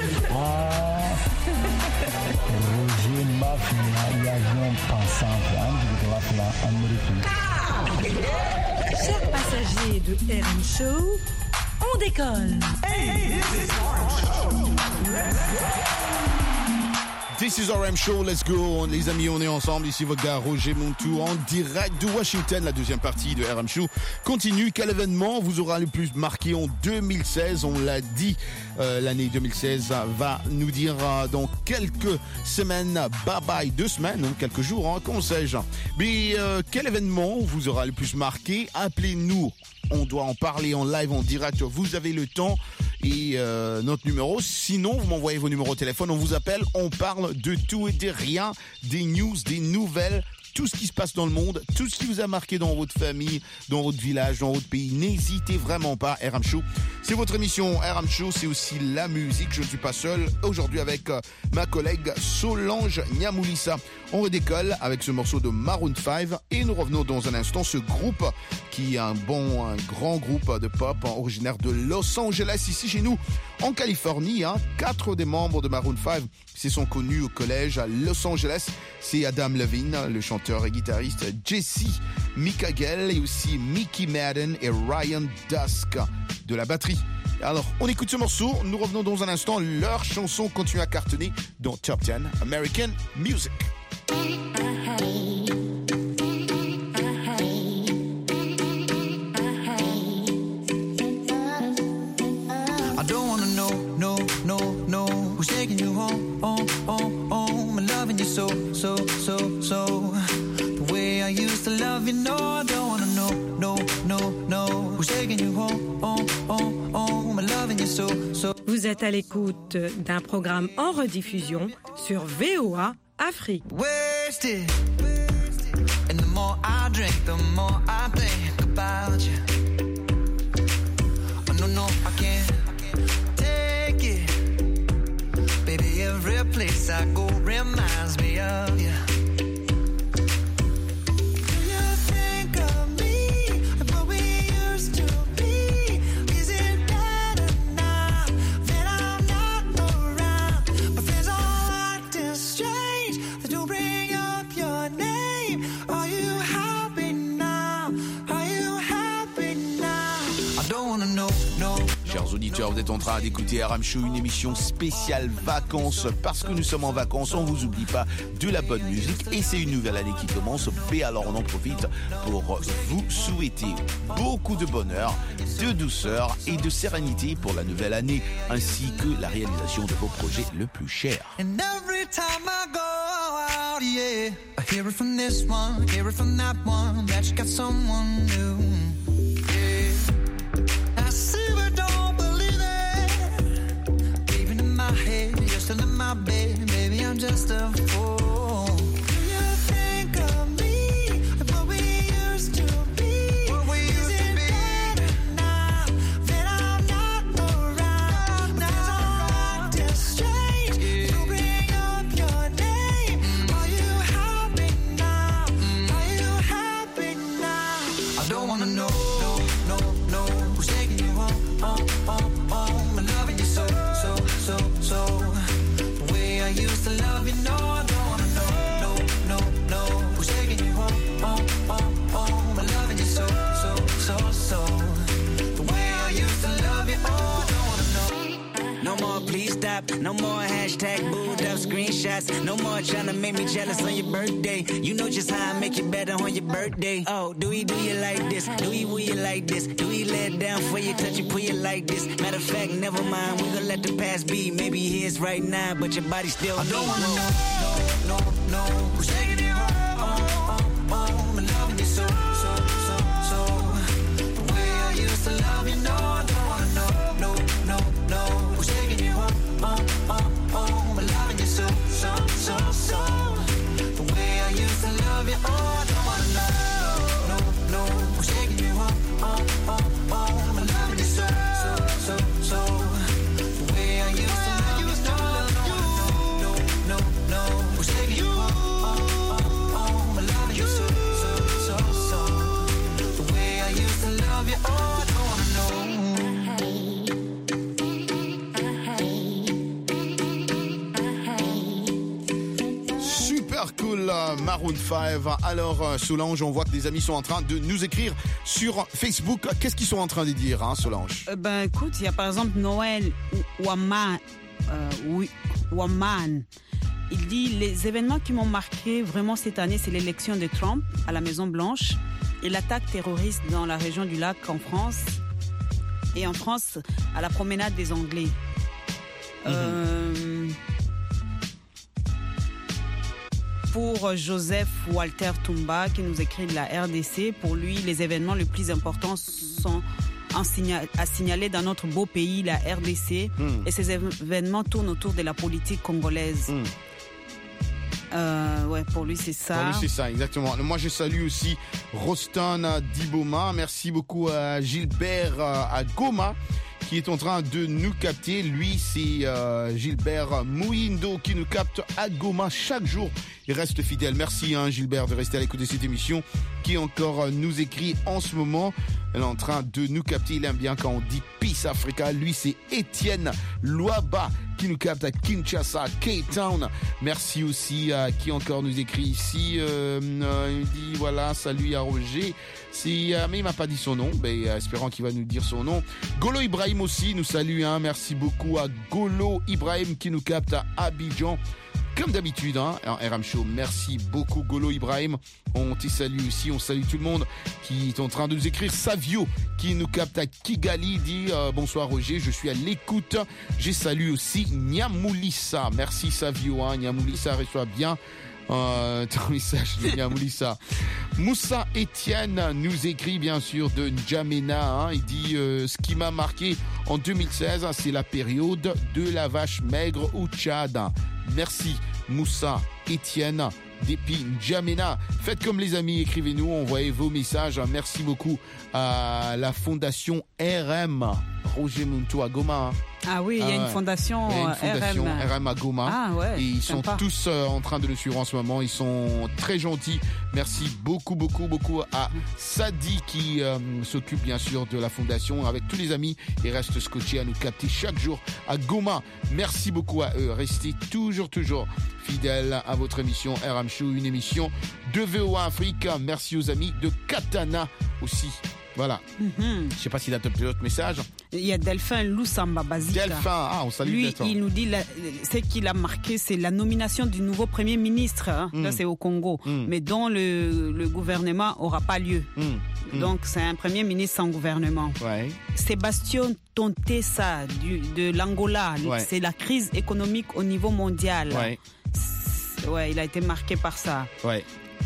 Roger Mafia et avion pensant de la Amérique. Chers passagers de R M Show, on décolle. Hey, this is R M Show. Let's go. This is R M Show, let's go. Les amis, on est ensemble. Ici votre gars Roger Montou en direct de Washington. La deuxième partie de R M Show continue. Quel événement vous aura le plus marqué en deux mille seize? On l'a dit, euh, l'année deux mille seize va nous dire euh, dans quelques semaines, bye bye, deux semaines, donc quelques jours, hein, qu'on sais-je. Mais euh, quel événement vous aura le plus marqué? Appelez-nous. On doit en parler en live, en direct. Vous avez le temps et euh, notre numéro. Sinon, vous m'envoyez vos numéros de téléphone. On vous appelle. On parle de tout et de rien. Des news, des nouvelles. Tout ce qui se passe dans le monde, tout ce qui vous a marqué dans votre famille, dans votre village, dans votre pays. N'hésitez vraiment pas. R M Show, c'est votre émission. R M Show, c'est aussi la musique. Je ne suis pas seul. Aujourd'hui avec euh, ma collègue Solange Nyamoulissa. On redécolle avec ce morceau de Maroon five et nous revenons dans un instant. Ce groupe qui est un bon, un grand groupe de pop hein, originaire de Los Angeles, ici chez nous, en Californie. Hein. Quatre des membres de Maroon five se sont connus au collège à Los Angeles. C'est Adam Levine, le chanteur et guitariste, Jesse Mikagel et aussi Mickey Madden et Ryan Dusk de la batterie. Alors, on écoute ce morceau. Nous revenons dans un instant. Leur chanson continue à cartonner dans Top dix American Music. I don't wanna know, no, no, no, who's taking you home, home, home, home, and loving you so, so, so, so, the way I used to love you. No, I don't wanna know, no, no, no, who's taking you home, home, home, home, and loving you so, so. Vous êtes à l'écoute d'un programme en rediffusion sur V O A Afrique. Wasted, and the more I drink, the more I think about you. Oh no, no, I can't take it, baby. Every place I go reminds me of you. Chers auditeurs, vous êtes en train d'écouter R M Show, une émission spéciale vacances. Parce que nous sommes en vacances, on ne vous oublie pas de la bonne musique. Et c'est une nouvelle année qui commence. Et alors on en profite pour vous souhaiter beaucoup de bonheur, de douceur et de sérénité pour la nouvelle année, ainsi que la réalisation de vos projets le plus chers. And every time I go out, yeah, I hear it from this one, hear it from that one, that you got someone new. You're still in my bed, baby, I'm just a fool. Do you think of me, what we used to be? What we used Is to it be? Better now that I'm not around? Now I'm acting strange, yeah. To bring up your name. Mm. Are you happy now? Mm. Are you happy now? I don't wanna know, no, no, no. love you, no, I don't wanna know, no, no, no. Who's taking you home, home, home, home? I'm loving you so, so, so, so. The way I used to love you, oh, I don't wanna know. No more, please stop. No more hashtag booed up screenshots. No more trying to make me jealous on your birthday. You know just how I make you better on your birthday. Oh, do we do you like this? Do we will you like this? Do we let it down for you, touch you, pull you like this? Matter of fact, never mind. We gonna let the past be. Maybe here's right now, but your body still. I don't wanna know, no, no, no. Who's taking you home, home, home? I'm loving you so, so, so, so. The way I used to love you, no, I don't wanna know, no, no, no. Who's taking you home, home, home, home? I'm loving you so, so, so, so. The way I used to love you, oh, I don't wanna know, no, no. Who's taking you home, home, home, home? I'm loving you so, so, so, so. The way I used to love you, no, I don't wanna know, no, no, no. Who's taking you home, home, home, home? I'm loving you so, so, so, so. The way I used to love you, oh, I don't wanna know. Super cool, euh, Maroon cinq. Alors, euh, Solange, on voit que des amis sont en train de nous écrire sur Facebook. Qu'est-ce qu'ils sont en train de dire, hein, Solange? Euh, ben, écoute, il y a par exemple Noël Waman. Euh, oui, Waman. Il dit les événements qui m'ont marqué vraiment cette année, c'est l'élection de Trump à la Maison Blanche et l'attaque terroriste dans la région du lac en France et en France à la promenade des Anglais. Mm-hmm. Euh, pour Joseph Walter Tumba qui nous écrit de la R D C, pour lui les événements les plus importants sont à signaler dans notre beau pays, la R D C, mm. et ces événements tournent autour de la politique congolaise. Mm. Euh, ouais, pour lui c'est ça. Pour lui c'est ça, exactement. Moi je salue aussi Roston Diboma. Merci beaucoup à Gilbert à Goma qui est en train de nous capter. Lui c'est euh, Gilbert Mouindo qui nous capte à Goma chaque jour. Il reste fidèle. Merci hein, Gilbert de rester à l'écoute de cette émission qui encore nous écrit en ce moment. Elle est en train de nous capter. Il aime bien quand on dit Peace Africa. Lui c'est Étienne Loaba qui nous capte à Kinshasa, Cape Town. Merci aussi à qui encore nous écrit ici. Euh, euh, il dit voilà, salut à Roger. C'est, euh, mais il m'a pas dit son nom. Ben, euh, espérant qu'il va nous dire son nom. Golo Ibrahim aussi nous salue. Hein. Merci beaucoup à Golo Ibrahim qui nous capte à Abidjan. Comme d'habitude, hein, en R M Show, merci beaucoup Golo Ibrahim. On te salue aussi, on salue tout le monde qui est en train de nous écrire. Savio qui nous capte à Kigali dit euh, bonsoir Roger, je suis à l'écoute. J'ai salué aussi Nyamulissa. Merci Savio, hein, Nyamulissa reçoit bien euh, ton message de Nyamulissa. Moussa Etienne nous écrit bien sûr de N'Djamena. Hein, il dit euh, ce qui m'a marqué en deux mille seize, c'est la période de la vache maigre au Tchad. Merci Moussa Etienne depuis N'Djamena. Faites comme les amis, écrivez-nous, envoyez vos messages. Merci beaucoup à la fondation R M Roger Muntu à Goma. Ah oui, il y a une fondation, il y a une fondation R M. R M à Goma. Ah ouais, et ils sympa. sont tous euh, en train de le suivre en ce moment. Ils sont très gentils. Merci beaucoup, beaucoup, beaucoup à Sadi qui euh, s'occupe bien sûr de la fondation avec tous les amis et reste scotché à nous capter chaque jour à Goma. Merci beaucoup à eux. Restez toujours, toujours fidèles à votre émission R M Show, une émission de V O A Afrique. Merci aux amis de Katana aussi. Voilà. Mm-hmm. Je sais pas s'il a tapé d'autres messages. Il y a Delphin Lusamba Bazika. Delphin, ah, on salue Lui, Delphin. il nous dit, la, ce qu'il a marqué, c'est la nomination du nouveau Premier ministre. Hein. Mm. Là, c'est au Congo. Mm. Mais dont le, le gouvernement aura pas lieu. Mm. Donc, c'est un Premier ministre sans gouvernement. Ouais. Sébastien Tontessa du, de l'Angola. Ouais. C'est la crise économique au niveau mondial. Ouais. Ouais, il a été marqué par ça. Ouais.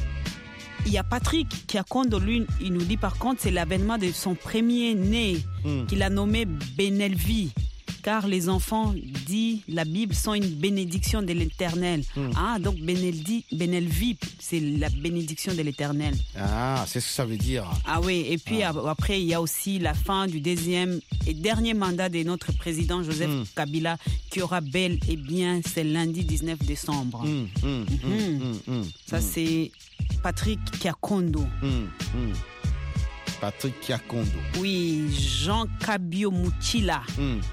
Il y a Patrick Kiakondo, lui, il nous dit par contre, c'est l'avènement de son premier né, mm. qu'il a nommé Benelvi. Car les enfants, dit la Bible, sont une bénédiction de l'Éternel. Mm. Ah, donc Benelvi, Benelvi, c'est la bénédiction de l'Éternel. Ah, c'est ce que ça veut dire. Ah oui, et puis ah. après, il y a aussi la fin du deuxième et dernier mandat de notre président Joseph mm. Kabila, qui aura bel et bien, c'est lundi dix-neuf décembre. Mm. Mm. Mm-hmm. Mm. Mm. Ça, mm. c'est Patrick Kiakondo. Mm. Mm. Patrick Kiakondo. Oui, Jean Kabio Mutila. Mm.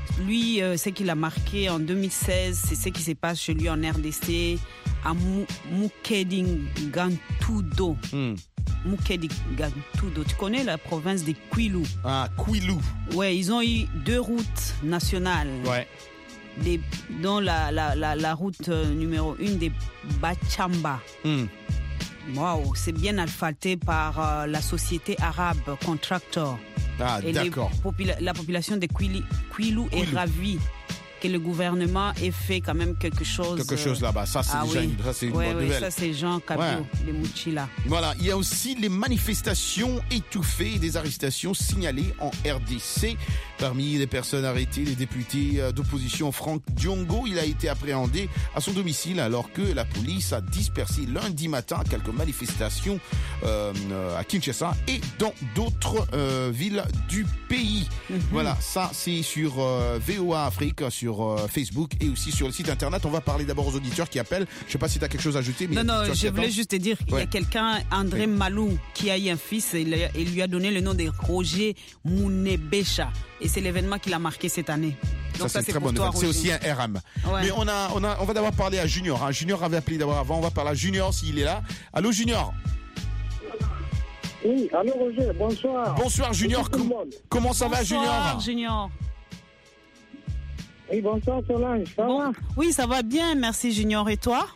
lui, euh, ce qu'il a marqué en deux mille seize, c'est ce qui se passe chez lui en R D C, à Mukedingantudo. Mm. Mukedingantudo. Tu connais la province des Kwilu? Ah, Kwilu. Ouais, ils ont eu deux routes nationales. Ouais. Des, dont la, la, la, la route numéro une des Bachamba. Mm. Waouh, c'est bien asphalté par euh, la société arabe Contractor. Ah, et d'accord. Popula- la population de Kwilu, Kwilu est ravie que le gouvernement ait fait quand même quelque chose. Quelque chose là-bas. Ça, c'est ah, déjà oui. une, ça, c'est une ouais, bonne ouais, nouvelle. Ça, c'est Jean Kabio, ouais. Les Mouchila. Voilà. Il y a aussi les manifestations étouffées et des arrestations signalées en R D C. Parmi les personnes arrêtées, les députés d'opposition Franck Diongo, il a été appréhendé à son domicile alors que la police a dispersé lundi matin quelques manifestations euh, à Kinshasa et dans d'autres euh, villes du pays. Mm-hmm. Voilà, ça c'est sur euh, V O A Afrique, sur euh, Facebook et aussi sur le site internet. On va parler d'abord aux auditeurs qui appellent. Je ne sais pas si tu as quelque chose à ajouter. Mais non, non, je voulais juste te dire qu'il ouais. y a quelqu'un, André oui. Malou, qui a eu un fils et il lui a donné le nom de Roger Mounebécha. Et c'est l'événement qui l'a marqué cette année. Donc ça, ça c'est, c'est très bonne nouvelle. C'est aussi un R M. Ouais. Mais on a, on a, on va d'abord parler à Junior. Hein. Junior avait appelé d'abord avant. On va parler à Junior s'il est là. Allô, Junior. Oui, allô, Roger. Bonsoir. Bonsoir, Junior. Com- comment ça bonsoir, va, Junior? Bonsoir, Junior. Oui, bonsoir, Solange. Ça bon. va? Oui, ça va bien. Merci, Junior. Et toi?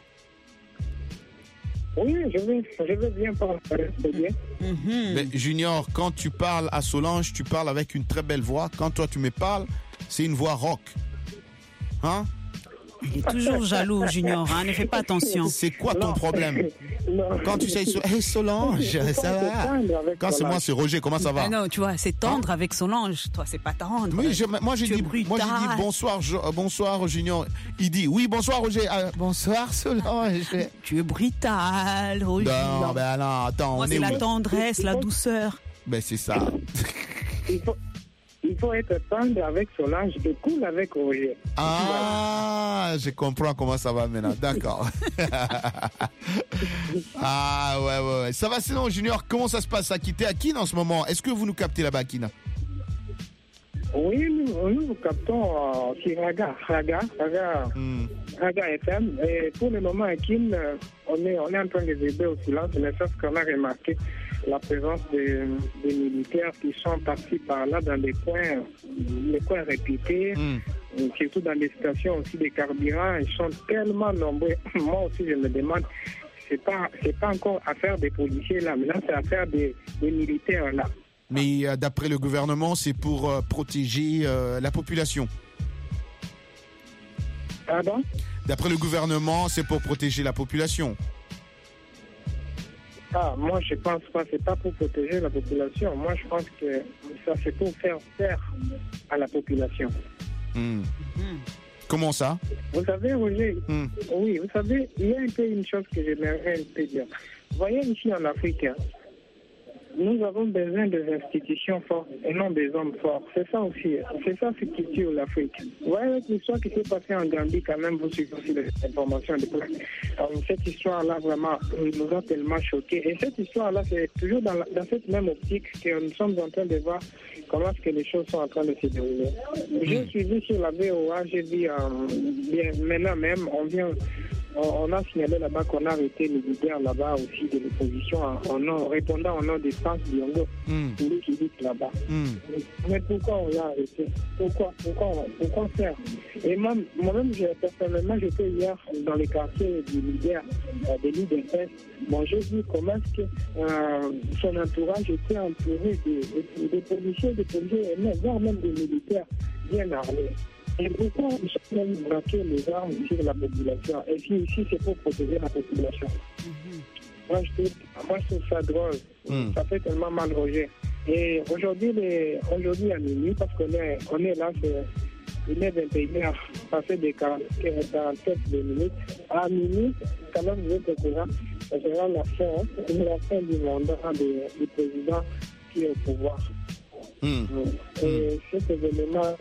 Oui, je vais, je vais bien parler, c'est bien. Mm-hmm. Mais Junior, quand tu parles à Solange, tu parles avec une très belle voix. Quand toi tu me parles, c'est une voix rock. Hein? Il est toujours jaloux, Junior, hein? Ne fais pas attention. C'est quoi ton non. problème? Non. Quand tu sais, hey, Solange, ça va? Quand c'est moi, c'est Roger, comment ça va? Ah non, tu vois, c'est tendre hein? Avec Solange. Toi, c'est pas tendre. Oui, je, moi, j'ai dit, moi, j'ai dit bonsoir, je, bonsoir, Junior. Il dit, oui, bonsoir, Roger. Euh, bonsoir, Solange. Tu es brutal, Roger. Non, ben non, attends. Moi, on c'est est la où? tendresse, la douceur. Ben, c'est ça. Il faut... Il faut être tendre avec Solange et cool avec Roger. Ah, je comprends comment ça va maintenant. D'accord. Ah, ouais, ouais, ouais. Ça va sinon, Junior, comment ça se passe à quitter à Kin en ce moment? Est-ce que vous nous captez là-bas, Kin? Oui, nous, nous, nous captons euh, sur Raga, Raga, Raga, mm. Raga F M. Et pour le moment, à Kin, on est, on est en train de vibrer au silence, mais sauf qu'on a remarqué la présence des, des militaires qui sont partis par là dans des coins, les coins réputés, mm. surtout dans des stations aussi de carburant. Ils sont tellement nombreux. Moi aussi, je me demande, c'est pas, c'est pas encore affaire des policiers là, maintenant c'est affaire des, des militaires là. Mais euh, d'après le gouvernement, c'est pour euh, protéger euh, la population. Pardon? D'après le gouvernement, c'est pour protéger la population. Ah, moi je pense pas, c'est pas pour protéger la population. Moi je pense que ça c'est pour faire peur à la population. Mmh. Mmh. Comment ça? Vous savez, Roger, mmh. oui, vous savez, il y a un peu une chose que j'aimerais un peu dire. Vous voyez ici en Afrique, hein, nous avons besoin des institutions fortes et non des hommes forts. C'est ça aussi. C'est ça ce qui tue l'Afrique. Vous voyez avec l'histoire qui s'est passée en Gambie, quand même, vous suivez aussi les informations de presse. Cette histoire-là, vraiment, nous a tellement choqués. Et cette histoire-là, c'est toujours dans, la, dans cette même optique que nous sommes en train de voir comment est-ce que les choses sont en train de se dérouler. J'ai suivi sur la V O A, j'ai vu, euh, bien, maintenant même, on vient... On a signalé là-bas qu'on a arrêté le leader là-bas aussi de l'opposition en, en répondant au nom des France Diongo, mm. qui dit là-bas. Mm. Mais pourquoi on l'a arrêté? Pourquoi, pourquoi, pourquoi faire? Et moi, moi-même, je, personnellement, j'étais hier dans les quartiers du leader, euh, de l'île de Fès. Bon, j'ai vu comment est-ce que euh, son entourage était entouré de, de, de policiers, de policiers, voire même des militaires bien armés. Et pourquoi nous sommes braquer les armes sur la population? Et puis ici, c'est pour protéger la population. Mm-hmm. Moi, je trouve, moi, je trouve ça drôle. Mm. Ça fait tellement mal, Roger. Et aujourd'hui, les, aujourd'hui à minuit, parce qu'on est, on est là, c'est, il est vingt et une heures, passé des quarante-sept minutes. À minuit, quand même, vous êtes au courant, ça sera la fin, la fin du mandat de, du président qui est au pouvoir. Mm. Et mm. cet événement...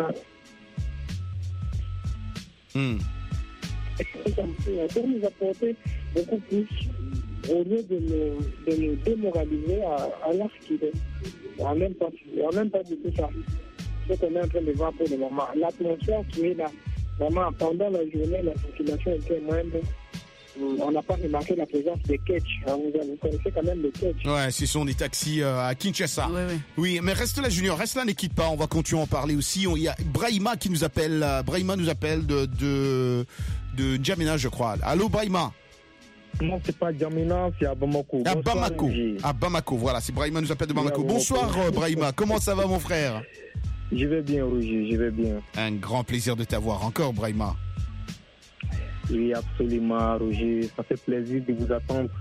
Mm. pour nous apporter beaucoup plus au lieu de nous, de nous démoraliser à, à l'art qu'il est. On n'aime pas, on n'aime pas du tout ça. ce qu'on est en train de voir pour le moment. L'atmosphère qui est là, vraiment, pendant la journée, la circulation était moindre. On n'a pas remarqué la présence des catch. Vous, vous connaissez quand même les catch. Ouais, ce sont des taxis euh, à Kinshasa. Oui, oui. Oui, mais reste là, Junior, reste là, ne quitte pas. On va continuer à en parler aussi. Il y a Brahima qui nous appelle. Euh, Brahima nous appelle de de de N'Djamena, je crois. Allô, Brahima. Non, c'est pas N'Djamena, c'est à Bamako. À Bonsoir, Bamako. Roger. À Bamako, voilà. C'est Brahima nous appelle de Bamako. Oui, Bonsoir, euh, Brahima. Comment ça va, mon frère? Je vais bien, Roger, je vais bien. Un grand plaisir de t'avoir encore, Brahima. Oui, absolument, Roger. Ça fait plaisir de vous attendre.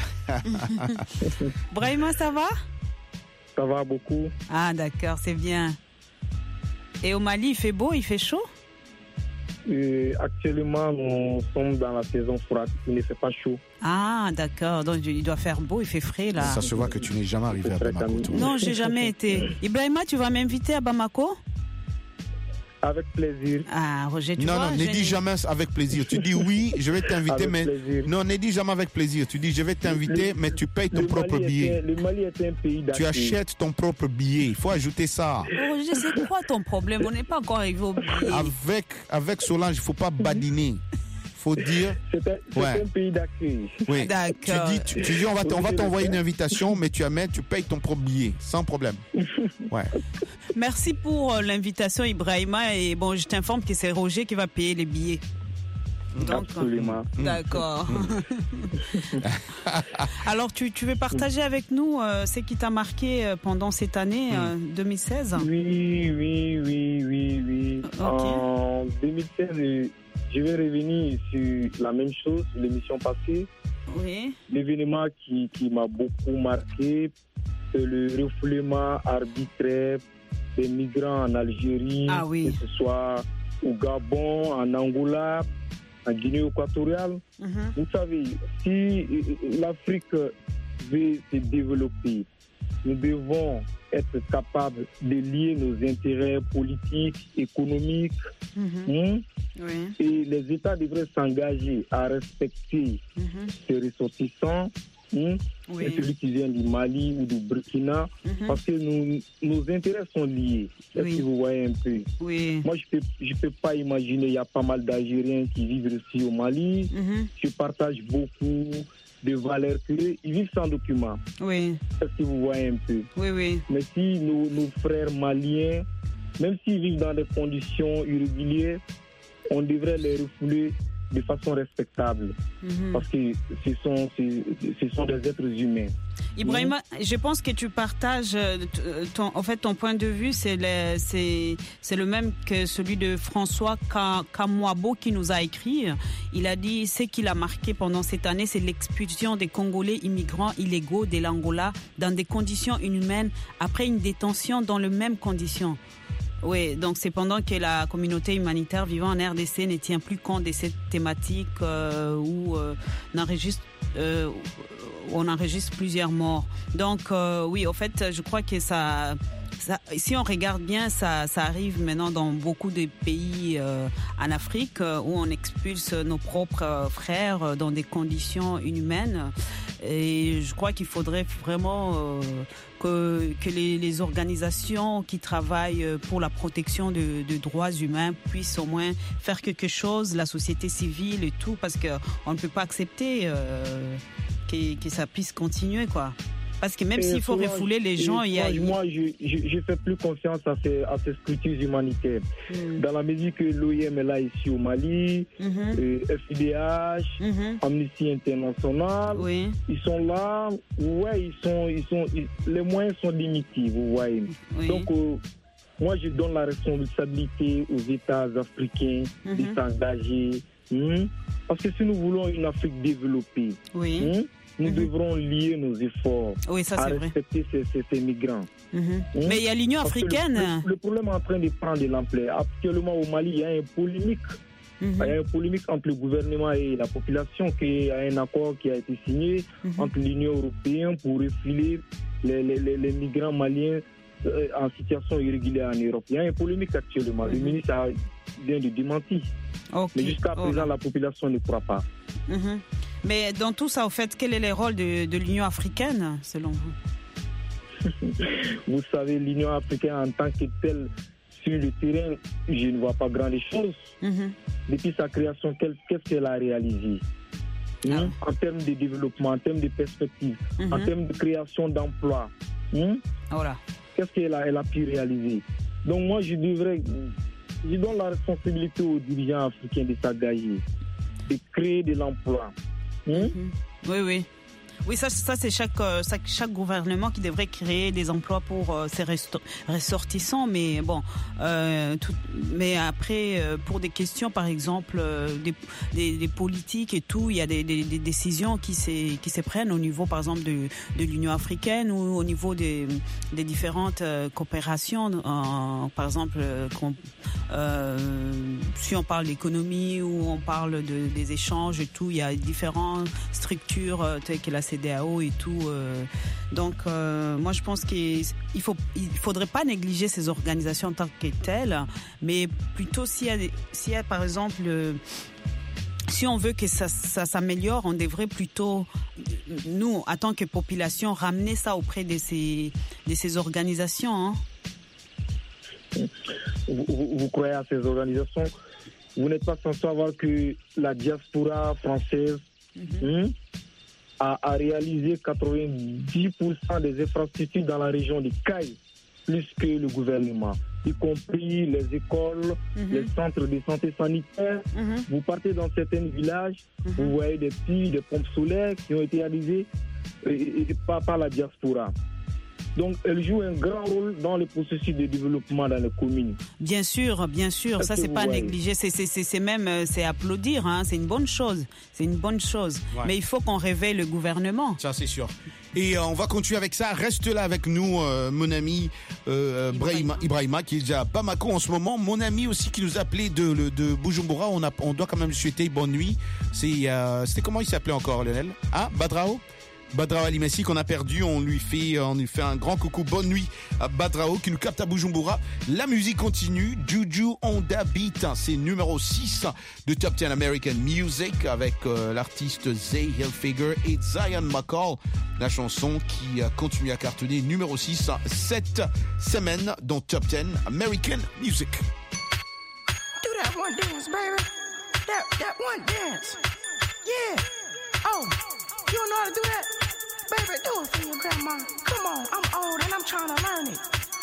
Brahima, ça va? Ça va beaucoup. Ah, d'accord, c'est bien. Et au Mali, il fait beau, il fait chaud? Euh, actuellement, nous sommes dans la saison froide. Il ne fait pas chaud. Ah, d'accord. Donc, il doit faire beau, il fait frais, là. Ça se voit que tu n'es jamais arrivé à Bamako. Toi. Non, j'ai jamais été. Ibrahima, tu vas m'inviter à Bamako? Avec plaisir. Ah, Roger, tu non, vois... Non, non, ne dis jamais avec plaisir. Tu dis oui, je vais t'inviter, mais... Plaisir. Non, ne dis jamais avec plaisir. Tu dis je vais t'inviter, mais tu payes ton propre Mali billet. Un, le Mali est un pays d'accueil. Tu achètes ton propre billet. Il faut ajouter ça. Oh, Roger, c'est quoi ton problème? On n'est pas encore arrivé au billet. Avec, avec Solange, il ne faut pas badiner. Faut dire. C'est un, ouais. un pays d'accueil. Oui. D'accord. Tu dis, tu, tu dis on va, on va t'envoyer une invitation, mais tu amènes, tu payes ton propre billet, sans problème. Ouais. Merci pour l'invitation, Ibrahima. Et bon, je t'informe que c'est Roger qui va payer les billets. Donc, absolument. D'accord. Alors, tu, tu veux partager avec nous euh, ce qui t'a marqué euh, pendant cette année euh, deux mille seize? Oui, oui, oui, oui, oui. Okay. En deux mille seize, je vais revenir sur la même chose, l'émission passée. Oui. L'événement qui, qui m'a beaucoup marqué, c'est le refoulement arbitraire des migrants en Algérie, ah, oui. que ce soit au Gabon, en Angola, en Guinée équatoriale. Mm-hmm. Vous savez, si l'Afrique veut se développer, nous devons être capables de lier nos intérêts politiques, économiques. Mm-hmm. Hein? Oui. Et les États devraient s'engager à respecter mm-hmm. ces ressortissants, hein? Oui. Celui qui vient du Mali ou du Burkina, mm-hmm. parce que nous, nos intérêts sont liés. Est-ce oui. que vous voyez un peu? Oui. Moi, je ne peux, je peux pas imaginer, il y a pas mal d'Algériens qui vivent ici au Mali. Mm-hmm. Je partage beaucoup de valeurs que ils vivent sans document. Oui. Est-ce que vous voyez un peu? Oui, oui. Mais si nos, nos frères maliens, même s'ils vivent dans des conditions irrégulières, on devrait les refouler de façon respectable. Mm-hmm. Parce que ce sont, ce sont des êtres humains. Ibrahima, mmh. je pense que tu partages ton, en fait, ton point de vue, c'est le, c'est, c'est le même que celui de François Kamwabo qui nous a écrit. Il a dit ce qui l'a marqué pendant cette année, c'est l'expulsion des Congolais immigrants illégaux de l'Angola dans des conditions inhumaines après une détention dans les mêmes conditions. Oui, donc c'est pendant que la communauté humanitaire vivant en R D C ne tient plus compte de cette thématique euh, où euh, on enregistre euh, on enregistre plusieurs morts. Donc euh, oui, en fait, je crois que ça, ça si on regarde bien, ça, ça arrive maintenant dans beaucoup de pays euh, en Afrique euh, où on expulse nos propres euh, frères dans des conditions inhumaines. Et je crois qu'il faudrait vraiment euh, que, que les, les organisations qui travaillent pour la protection de, de droits humains puissent au moins faire quelque chose, la société civile et tout, parce qu'on ne peut pas accepter euh, que, que ça puisse continuer, quoi. Parce que même et s'il faut souvent, refouler les gens, il y a... Moi, je ne fais plus confiance à ces, à ces structures humanitaires. Mm. Dans la mesure que l'O I M est là ici au Mali, mm-hmm. euh, F I D H, mm-hmm. Amnesty International, oui. ils sont là. Ouais, ils sont, ils sont, ils, les moyens sont limités, vous voyez. Oui. Donc, euh, moi, je donne la responsabilité aux États africains mm-hmm. de s'engager. Hein, parce que si nous voulons une Afrique développée, oui. hein, nous mmh. devrons lier nos efforts oui, ça, à c'est respecter ces, ces, ces migrants. Mmh. Mmh. Mais il y a l'Union africaine. Le, le problème est en train de prendre de l'ampleur. Actuellement, au Mali, il y a une polémique. Mmh. Il y a une polémique entre le gouvernement et la population, qui a un accord qui a été signé mmh. entre l'Union européenne pour refiler les, les, les, les migrants maliens euh, en situation irrégulière en Europe. Il y a une polémique actuellement. Mmh. Le ministre a, vient de démentir. Okay. Mais jusqu'à oh, présent, là. la population ne croit pas. Mmh. Mais dans tout ça, au fait, quel est le rôle de, de l'Union africaine, selon vous? Vous savez, l'Union africaine en tant que telle, sur le terrain, je ne vois pas grand chose. Mm-hmm. Depuis sa création, qu'est-ce qu'elle a réalisé? Ah. En termes de développement, en termes de perspective, mm-hmm. en termes de création d'emplois. Hmm? Voilà. Qu'est-ce qu'elle a, elle a pu réaliser? Donc moi, je devrais, je donne la responsabilité aux dirigeants africains de s'engager, de créer de l'emploi. Hmm? Mm-hmm. Oui, oui. Oui, ça, ça c'est chaque, euh, chaque, chaque gouvernement qui devrait créer des emplois pour euh, ses resto- ressortissants. Mais bon, euh, tout, mais après, euh, pour des questions, par exemple, euh, des, des, des politiques et tout, il y a des, des, des décisions qui se, qui se prennent au niveau, par exemple, de, de l'Union africaine ou au niveau des, des différentes euh, coopérations. Euh, par exemple, euh, euh, si on parle d'économie ou on parle de, des échanges et tout, il y a différentes structures euh, telles que la C D A O et tout. Euh, donc, euh, moi, je pense qu'il faut, il faudrait pas négliger ces organisations en tant que telles, mais plutôt s'il y a, des, s'il y a par exemple, euh, si on veut que ça, ça s'améliore, on devrait plutôt, nous, en tant que population, ramener ça auprès de ces, de ces organisations. Hein. Vous, vous, vous croyez à ces organisations? Vous n'êtes pas sans savoir que la diaspora française mm-hmm. hein, a, a réalisé quatre-vingt-dix pour cent des infrastructures dans la région de Caille, plus que le gouvernement, y compris les écoles, mm-hmm. les centres de santé sanitaire. Mm-hmm. Vous partez dans certains villages, mm-hmm. vous voyez des puits, des pompes solaires qui ont été réalisées et, et, par, par la diaspora. Donc, elle joue un grand rôle dans le processus de développement dans les communes. Bien sûr, bien sûr. Est-ce ça, c'est pas négligé. C'est, c'est, c'est, c'est même, c'est applaudir. Hein. C'est une bonne chose. C'est une bonne chose. Ouais. Mais il faut qu'on réveille le gouvernement. Ça, c'est sûr. Et euh, on va continuer avec ça. Reste là avec nous, euh, mon ami euh, Ibrahima, Ibrahima, qui est déjà à Bamako en ce moment. Mon ami aussi qui nous a appelé de, de, de Bujumbura. On, a, on doit quand même lui souhaiter bonne nuit. C'est, euh, c'était comment il s'appelait encore, Lionel? Ah, Badrao? Badrao Alimessi qu'on a perdu, on lui fait on lui fait un grand coucou, bonne nuit à Badrao qui nous capte à Bujumbura. La musique continue, Juju on the Beat, c'est numéro six de Top dix American Music avec euh, l'artiste Zay Hilfiger et Zion McCall. La chanson qui a continué à cartonner, numéro six cette semaine dans Top dix American Music. Do that one dance, baby. That, that one dance. Yeah. Oh, you don't know how to do that? Baby, do it for your grandma. Come on, I'm old and I'm trying to learn it.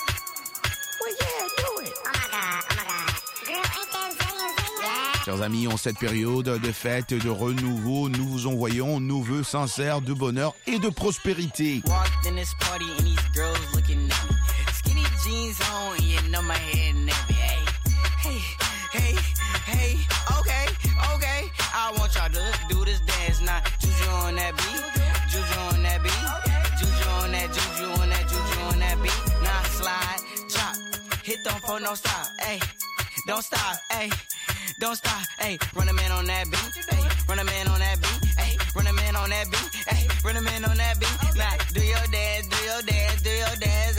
Well, yeah, do it. Oh my God, oh my God. Girl, ain't that Zayn, Zayn? Yeah. Chers amis, en cette période de fête, de renouveau, nous vous envoyons nos vœux sincères de bonheur et de prospérité. Walked in this party and these girls looking at me. Skinny jeans on, you know my head nappy. Hey, hey, hey, hey, okay, okay. I want y'all to do this dance now. Juju on that beat. Juju on that beat, Juju on that, Juju on that, Juju on that beat. Now slide, drop, hit them for no stop, ayy. Don't stop, ayy. Don't stop, ayy. Run a man on that beat, ayy. Run a man on that beat, ayy. Run a man on that beat, ayy. Run a man on that beat. Now do your dance, do your dance, do your dance,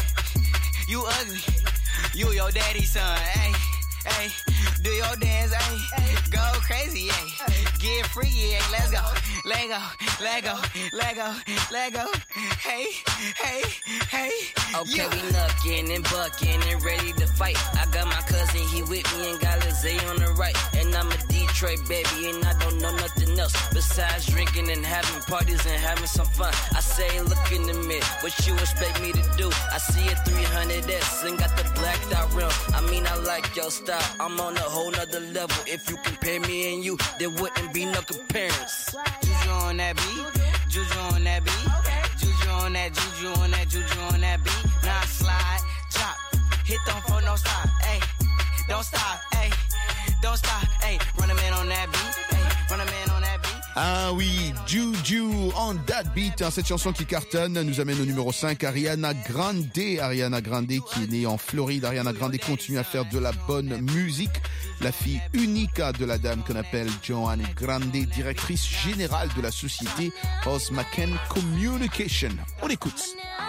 ayy. You ugly, you your daddy's son, ayy. Ay, do your dance, ay, go crazy, ay, get freaky, ay, let's go, let go, let go, let go, let go, hey, hey, hey. Okay, yeah. We knuckin' and buckin' and ready to fight. I got my cousin, he with me and got Lizzie on the right. And I'm a Detroit baby and I don't know nothing else besides drinking and having parties and having some fun. I say look in the mirror, what you expect me to do? I see a three hundred S and got the blacked out rim. I mean I like your style. I'm on a whole nother level. If you compare me and you, there wouldn't be no comparison. Juju on that beat, Juju on that beat, Juju on that, Juju on that, Juju on that beat. Now slide, drop, hit them for no stop, ayy. Don't stop, ayy. Don't stop, ayy. Run a man on that beat, ayy. Run a man on that beat. Ah oui, Juju on that beat, hein, cette chanson qui cartonne nous amène au numéro cinq, Ariana Grande. Ariana Grande qui est née en Floride. Ariana Grande continue à faire de la bonne musique. La fille unique de la dame qu'on appelle Joanne Grande, directrice générale de la société Os McCann Communication. On l'écoute.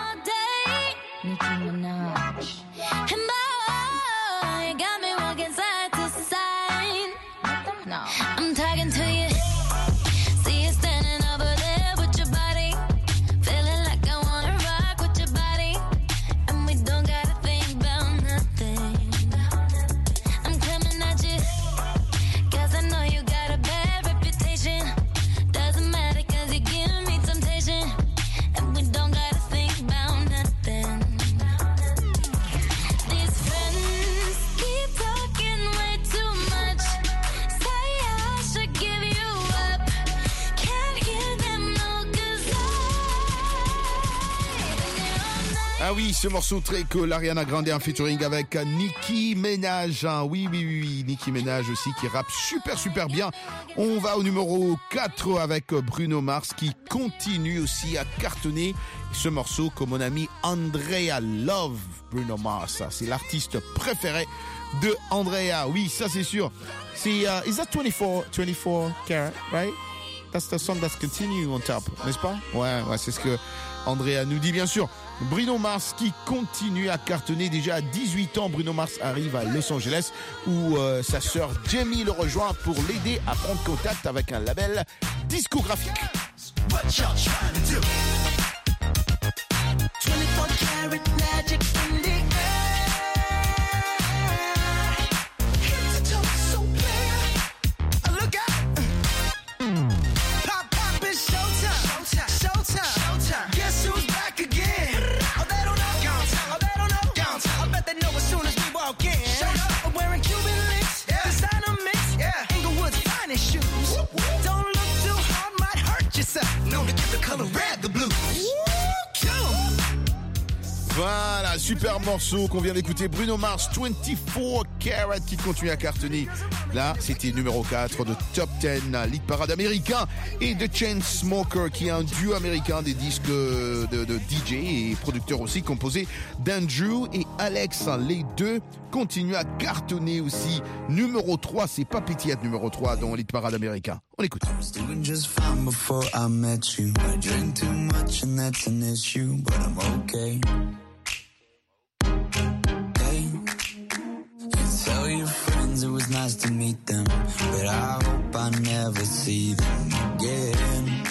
Nicki Minaj. And boy, you got me walking side to side. No. I'm talking to you. See you standing over there with your body. Feeling like I wanna rock with your body. And we don't gotta think about nothing. Ah oui, ce morceau très cool, Ariana Grande en featuring avec Nicki Minaj. Oui, oui, oui, oui, Nicki Minaj aussi qui rappe super, super bien. On va au numéro quatre avec Bruno Mars qui continue aussi à cartonner ce morceau que mon ami Andrea love Bruno Mars. C'est l'artiste préféré de Andrea. Oui, ça c'est sûr. C'est, uh, is that twenty-four, twenty-four karat, right? That's the song that's continue on top, n'est-ce pas? Ouais, ouais, c'est ce que Andrea nous dit bien sûr. Bruno Mars qui continue à cartonner déjà à dix-huit ans. Bruno Mars arrive à Los Angeles où euh, sa sœur Jamie le rejoint pour l'aider à prendre contact avec un label discographique. What y'all trying to do? twenty-four karat magic in the air. Head to toe so clear. Look out. Pop, pop, it's showtime. Showtime. Showtime. Showtime. Guess who's back again? Oh, they don't know. Oh, they don't know. I bet they know as soon as we walk in. I'm wearing Cuban links. Yeah. Designer mix. Yeah. Inglewood's finest shoes. Whoop, whoop. Don't look too hard, might hurt yourself. Known to give the color red the blues. Voilà, super morceau qu'on vient d'écouter, Bruno Mars, twenty-four karat qui continue à cartonner. Là, c'était numéro quatre de Top dix, lead parade américain, et The Chainsmokers qui est un duo américain des disques de, de D J et producteur aussi, composé d'Andrew et Alex. Les deux continuent à cartonner aussi. Numéro trois, c'est pas Petit numéro trois dans lead parade américain. On écoute. Doing just fine before I met you. I drink too much and that's an issue, but I'm okay. Hey, you tell your friends it was nice to meet them, but I hope I never see them again.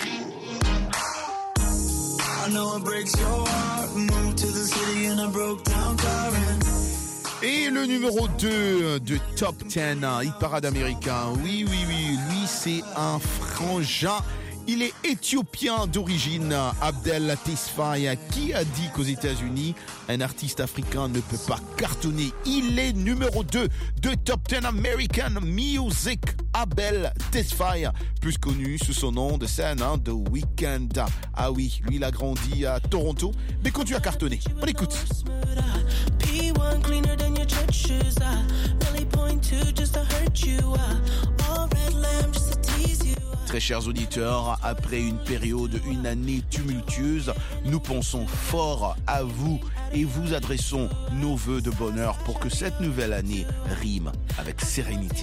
I know it breaks your heart. Moved to the city in a broke down car and Et le numéro deux de Top dix, hit parade américain. Oui, oui, oui, lui c'est un frangin. Il est éthiopien d'origine, Abdel Tesfaye, qui a dit qu'aux États-Unis, un artiste africain ne peut pas cartonner. Il est numéro deux de Top dix American Music, Abdel Tesfaye, plus connu sous son nom de scène, hein, The Weeknd. Ah oui, lui il a grandi à Toronto, mais continue à cartonner. On écoute. P one cleaner than your church shoes. I really point to just to hurt you. I all red lamb just to tease you. Très chers auditeurs, après une période, une année tumultueuse, nous pensons fort à vous et vous adressons nos vœux de bonheur pour que cette nouvelle année rime avec sérénité.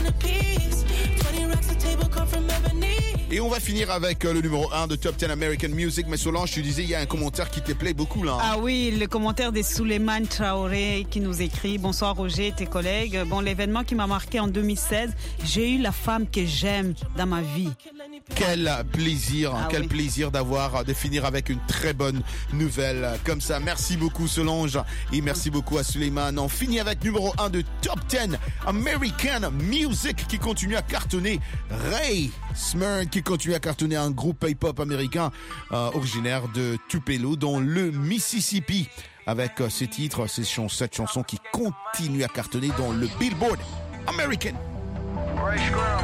Et on va finir avec le numéro un de Top dix American Music. Mais Solange, tu disais, il y a un commentaire qui te plaît beaucoup là. Hein. Ah oui, le commentaire de Souleymane Traoré qui nous écrit: bonsoir Roger et tes collègues. Bon, l'événement qui m'a marqué en deux mille seize, j'ai eu la femme que j'aime dans ma vie. Quel plaisir, ah quel oui. plaisir d'avoir, de finir avec une très bonne nouvelle comme ça. Merci beaucoup Solange et merci beaucoup à Souleymane. On finit avec numéro un de Top dix American Music qui continue à cartonner. Ray Smyrn qui continue à cartonner, un groupe hip-hop américain euh, originaire de Tupelo dans le Mississippi. Avec euh, ce titre, cette chanson, cette chanson qui continue à cartonner dans le Billboard American. Ray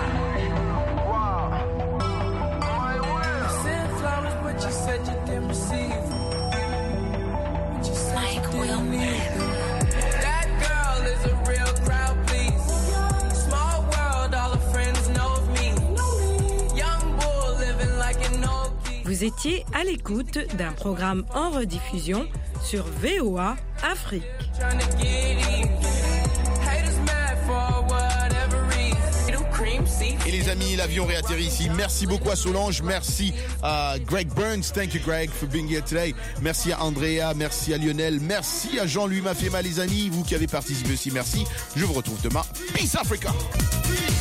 You said you didn't receive. You said you didn't need. That girl is a real crowd, please. Small world, all her friends know of me. Young bull living like an old key. Vous étiez à l'écoute d'un programme en rediffusion sur V O A Afrique. Trying to get even. Haters mad for whatever reason. Cream seat. Et les amis, l'avion réatterrit ici. Merci beaucoup à Solange, merci à Greg Burns, thank you Greg for being here today. Merci à Andrea, merci à Lionel, merci à Jean-Louis Mafema les amis, vous qui avez participé aussi, merci. Je vous retrouve demain. Peace Africa.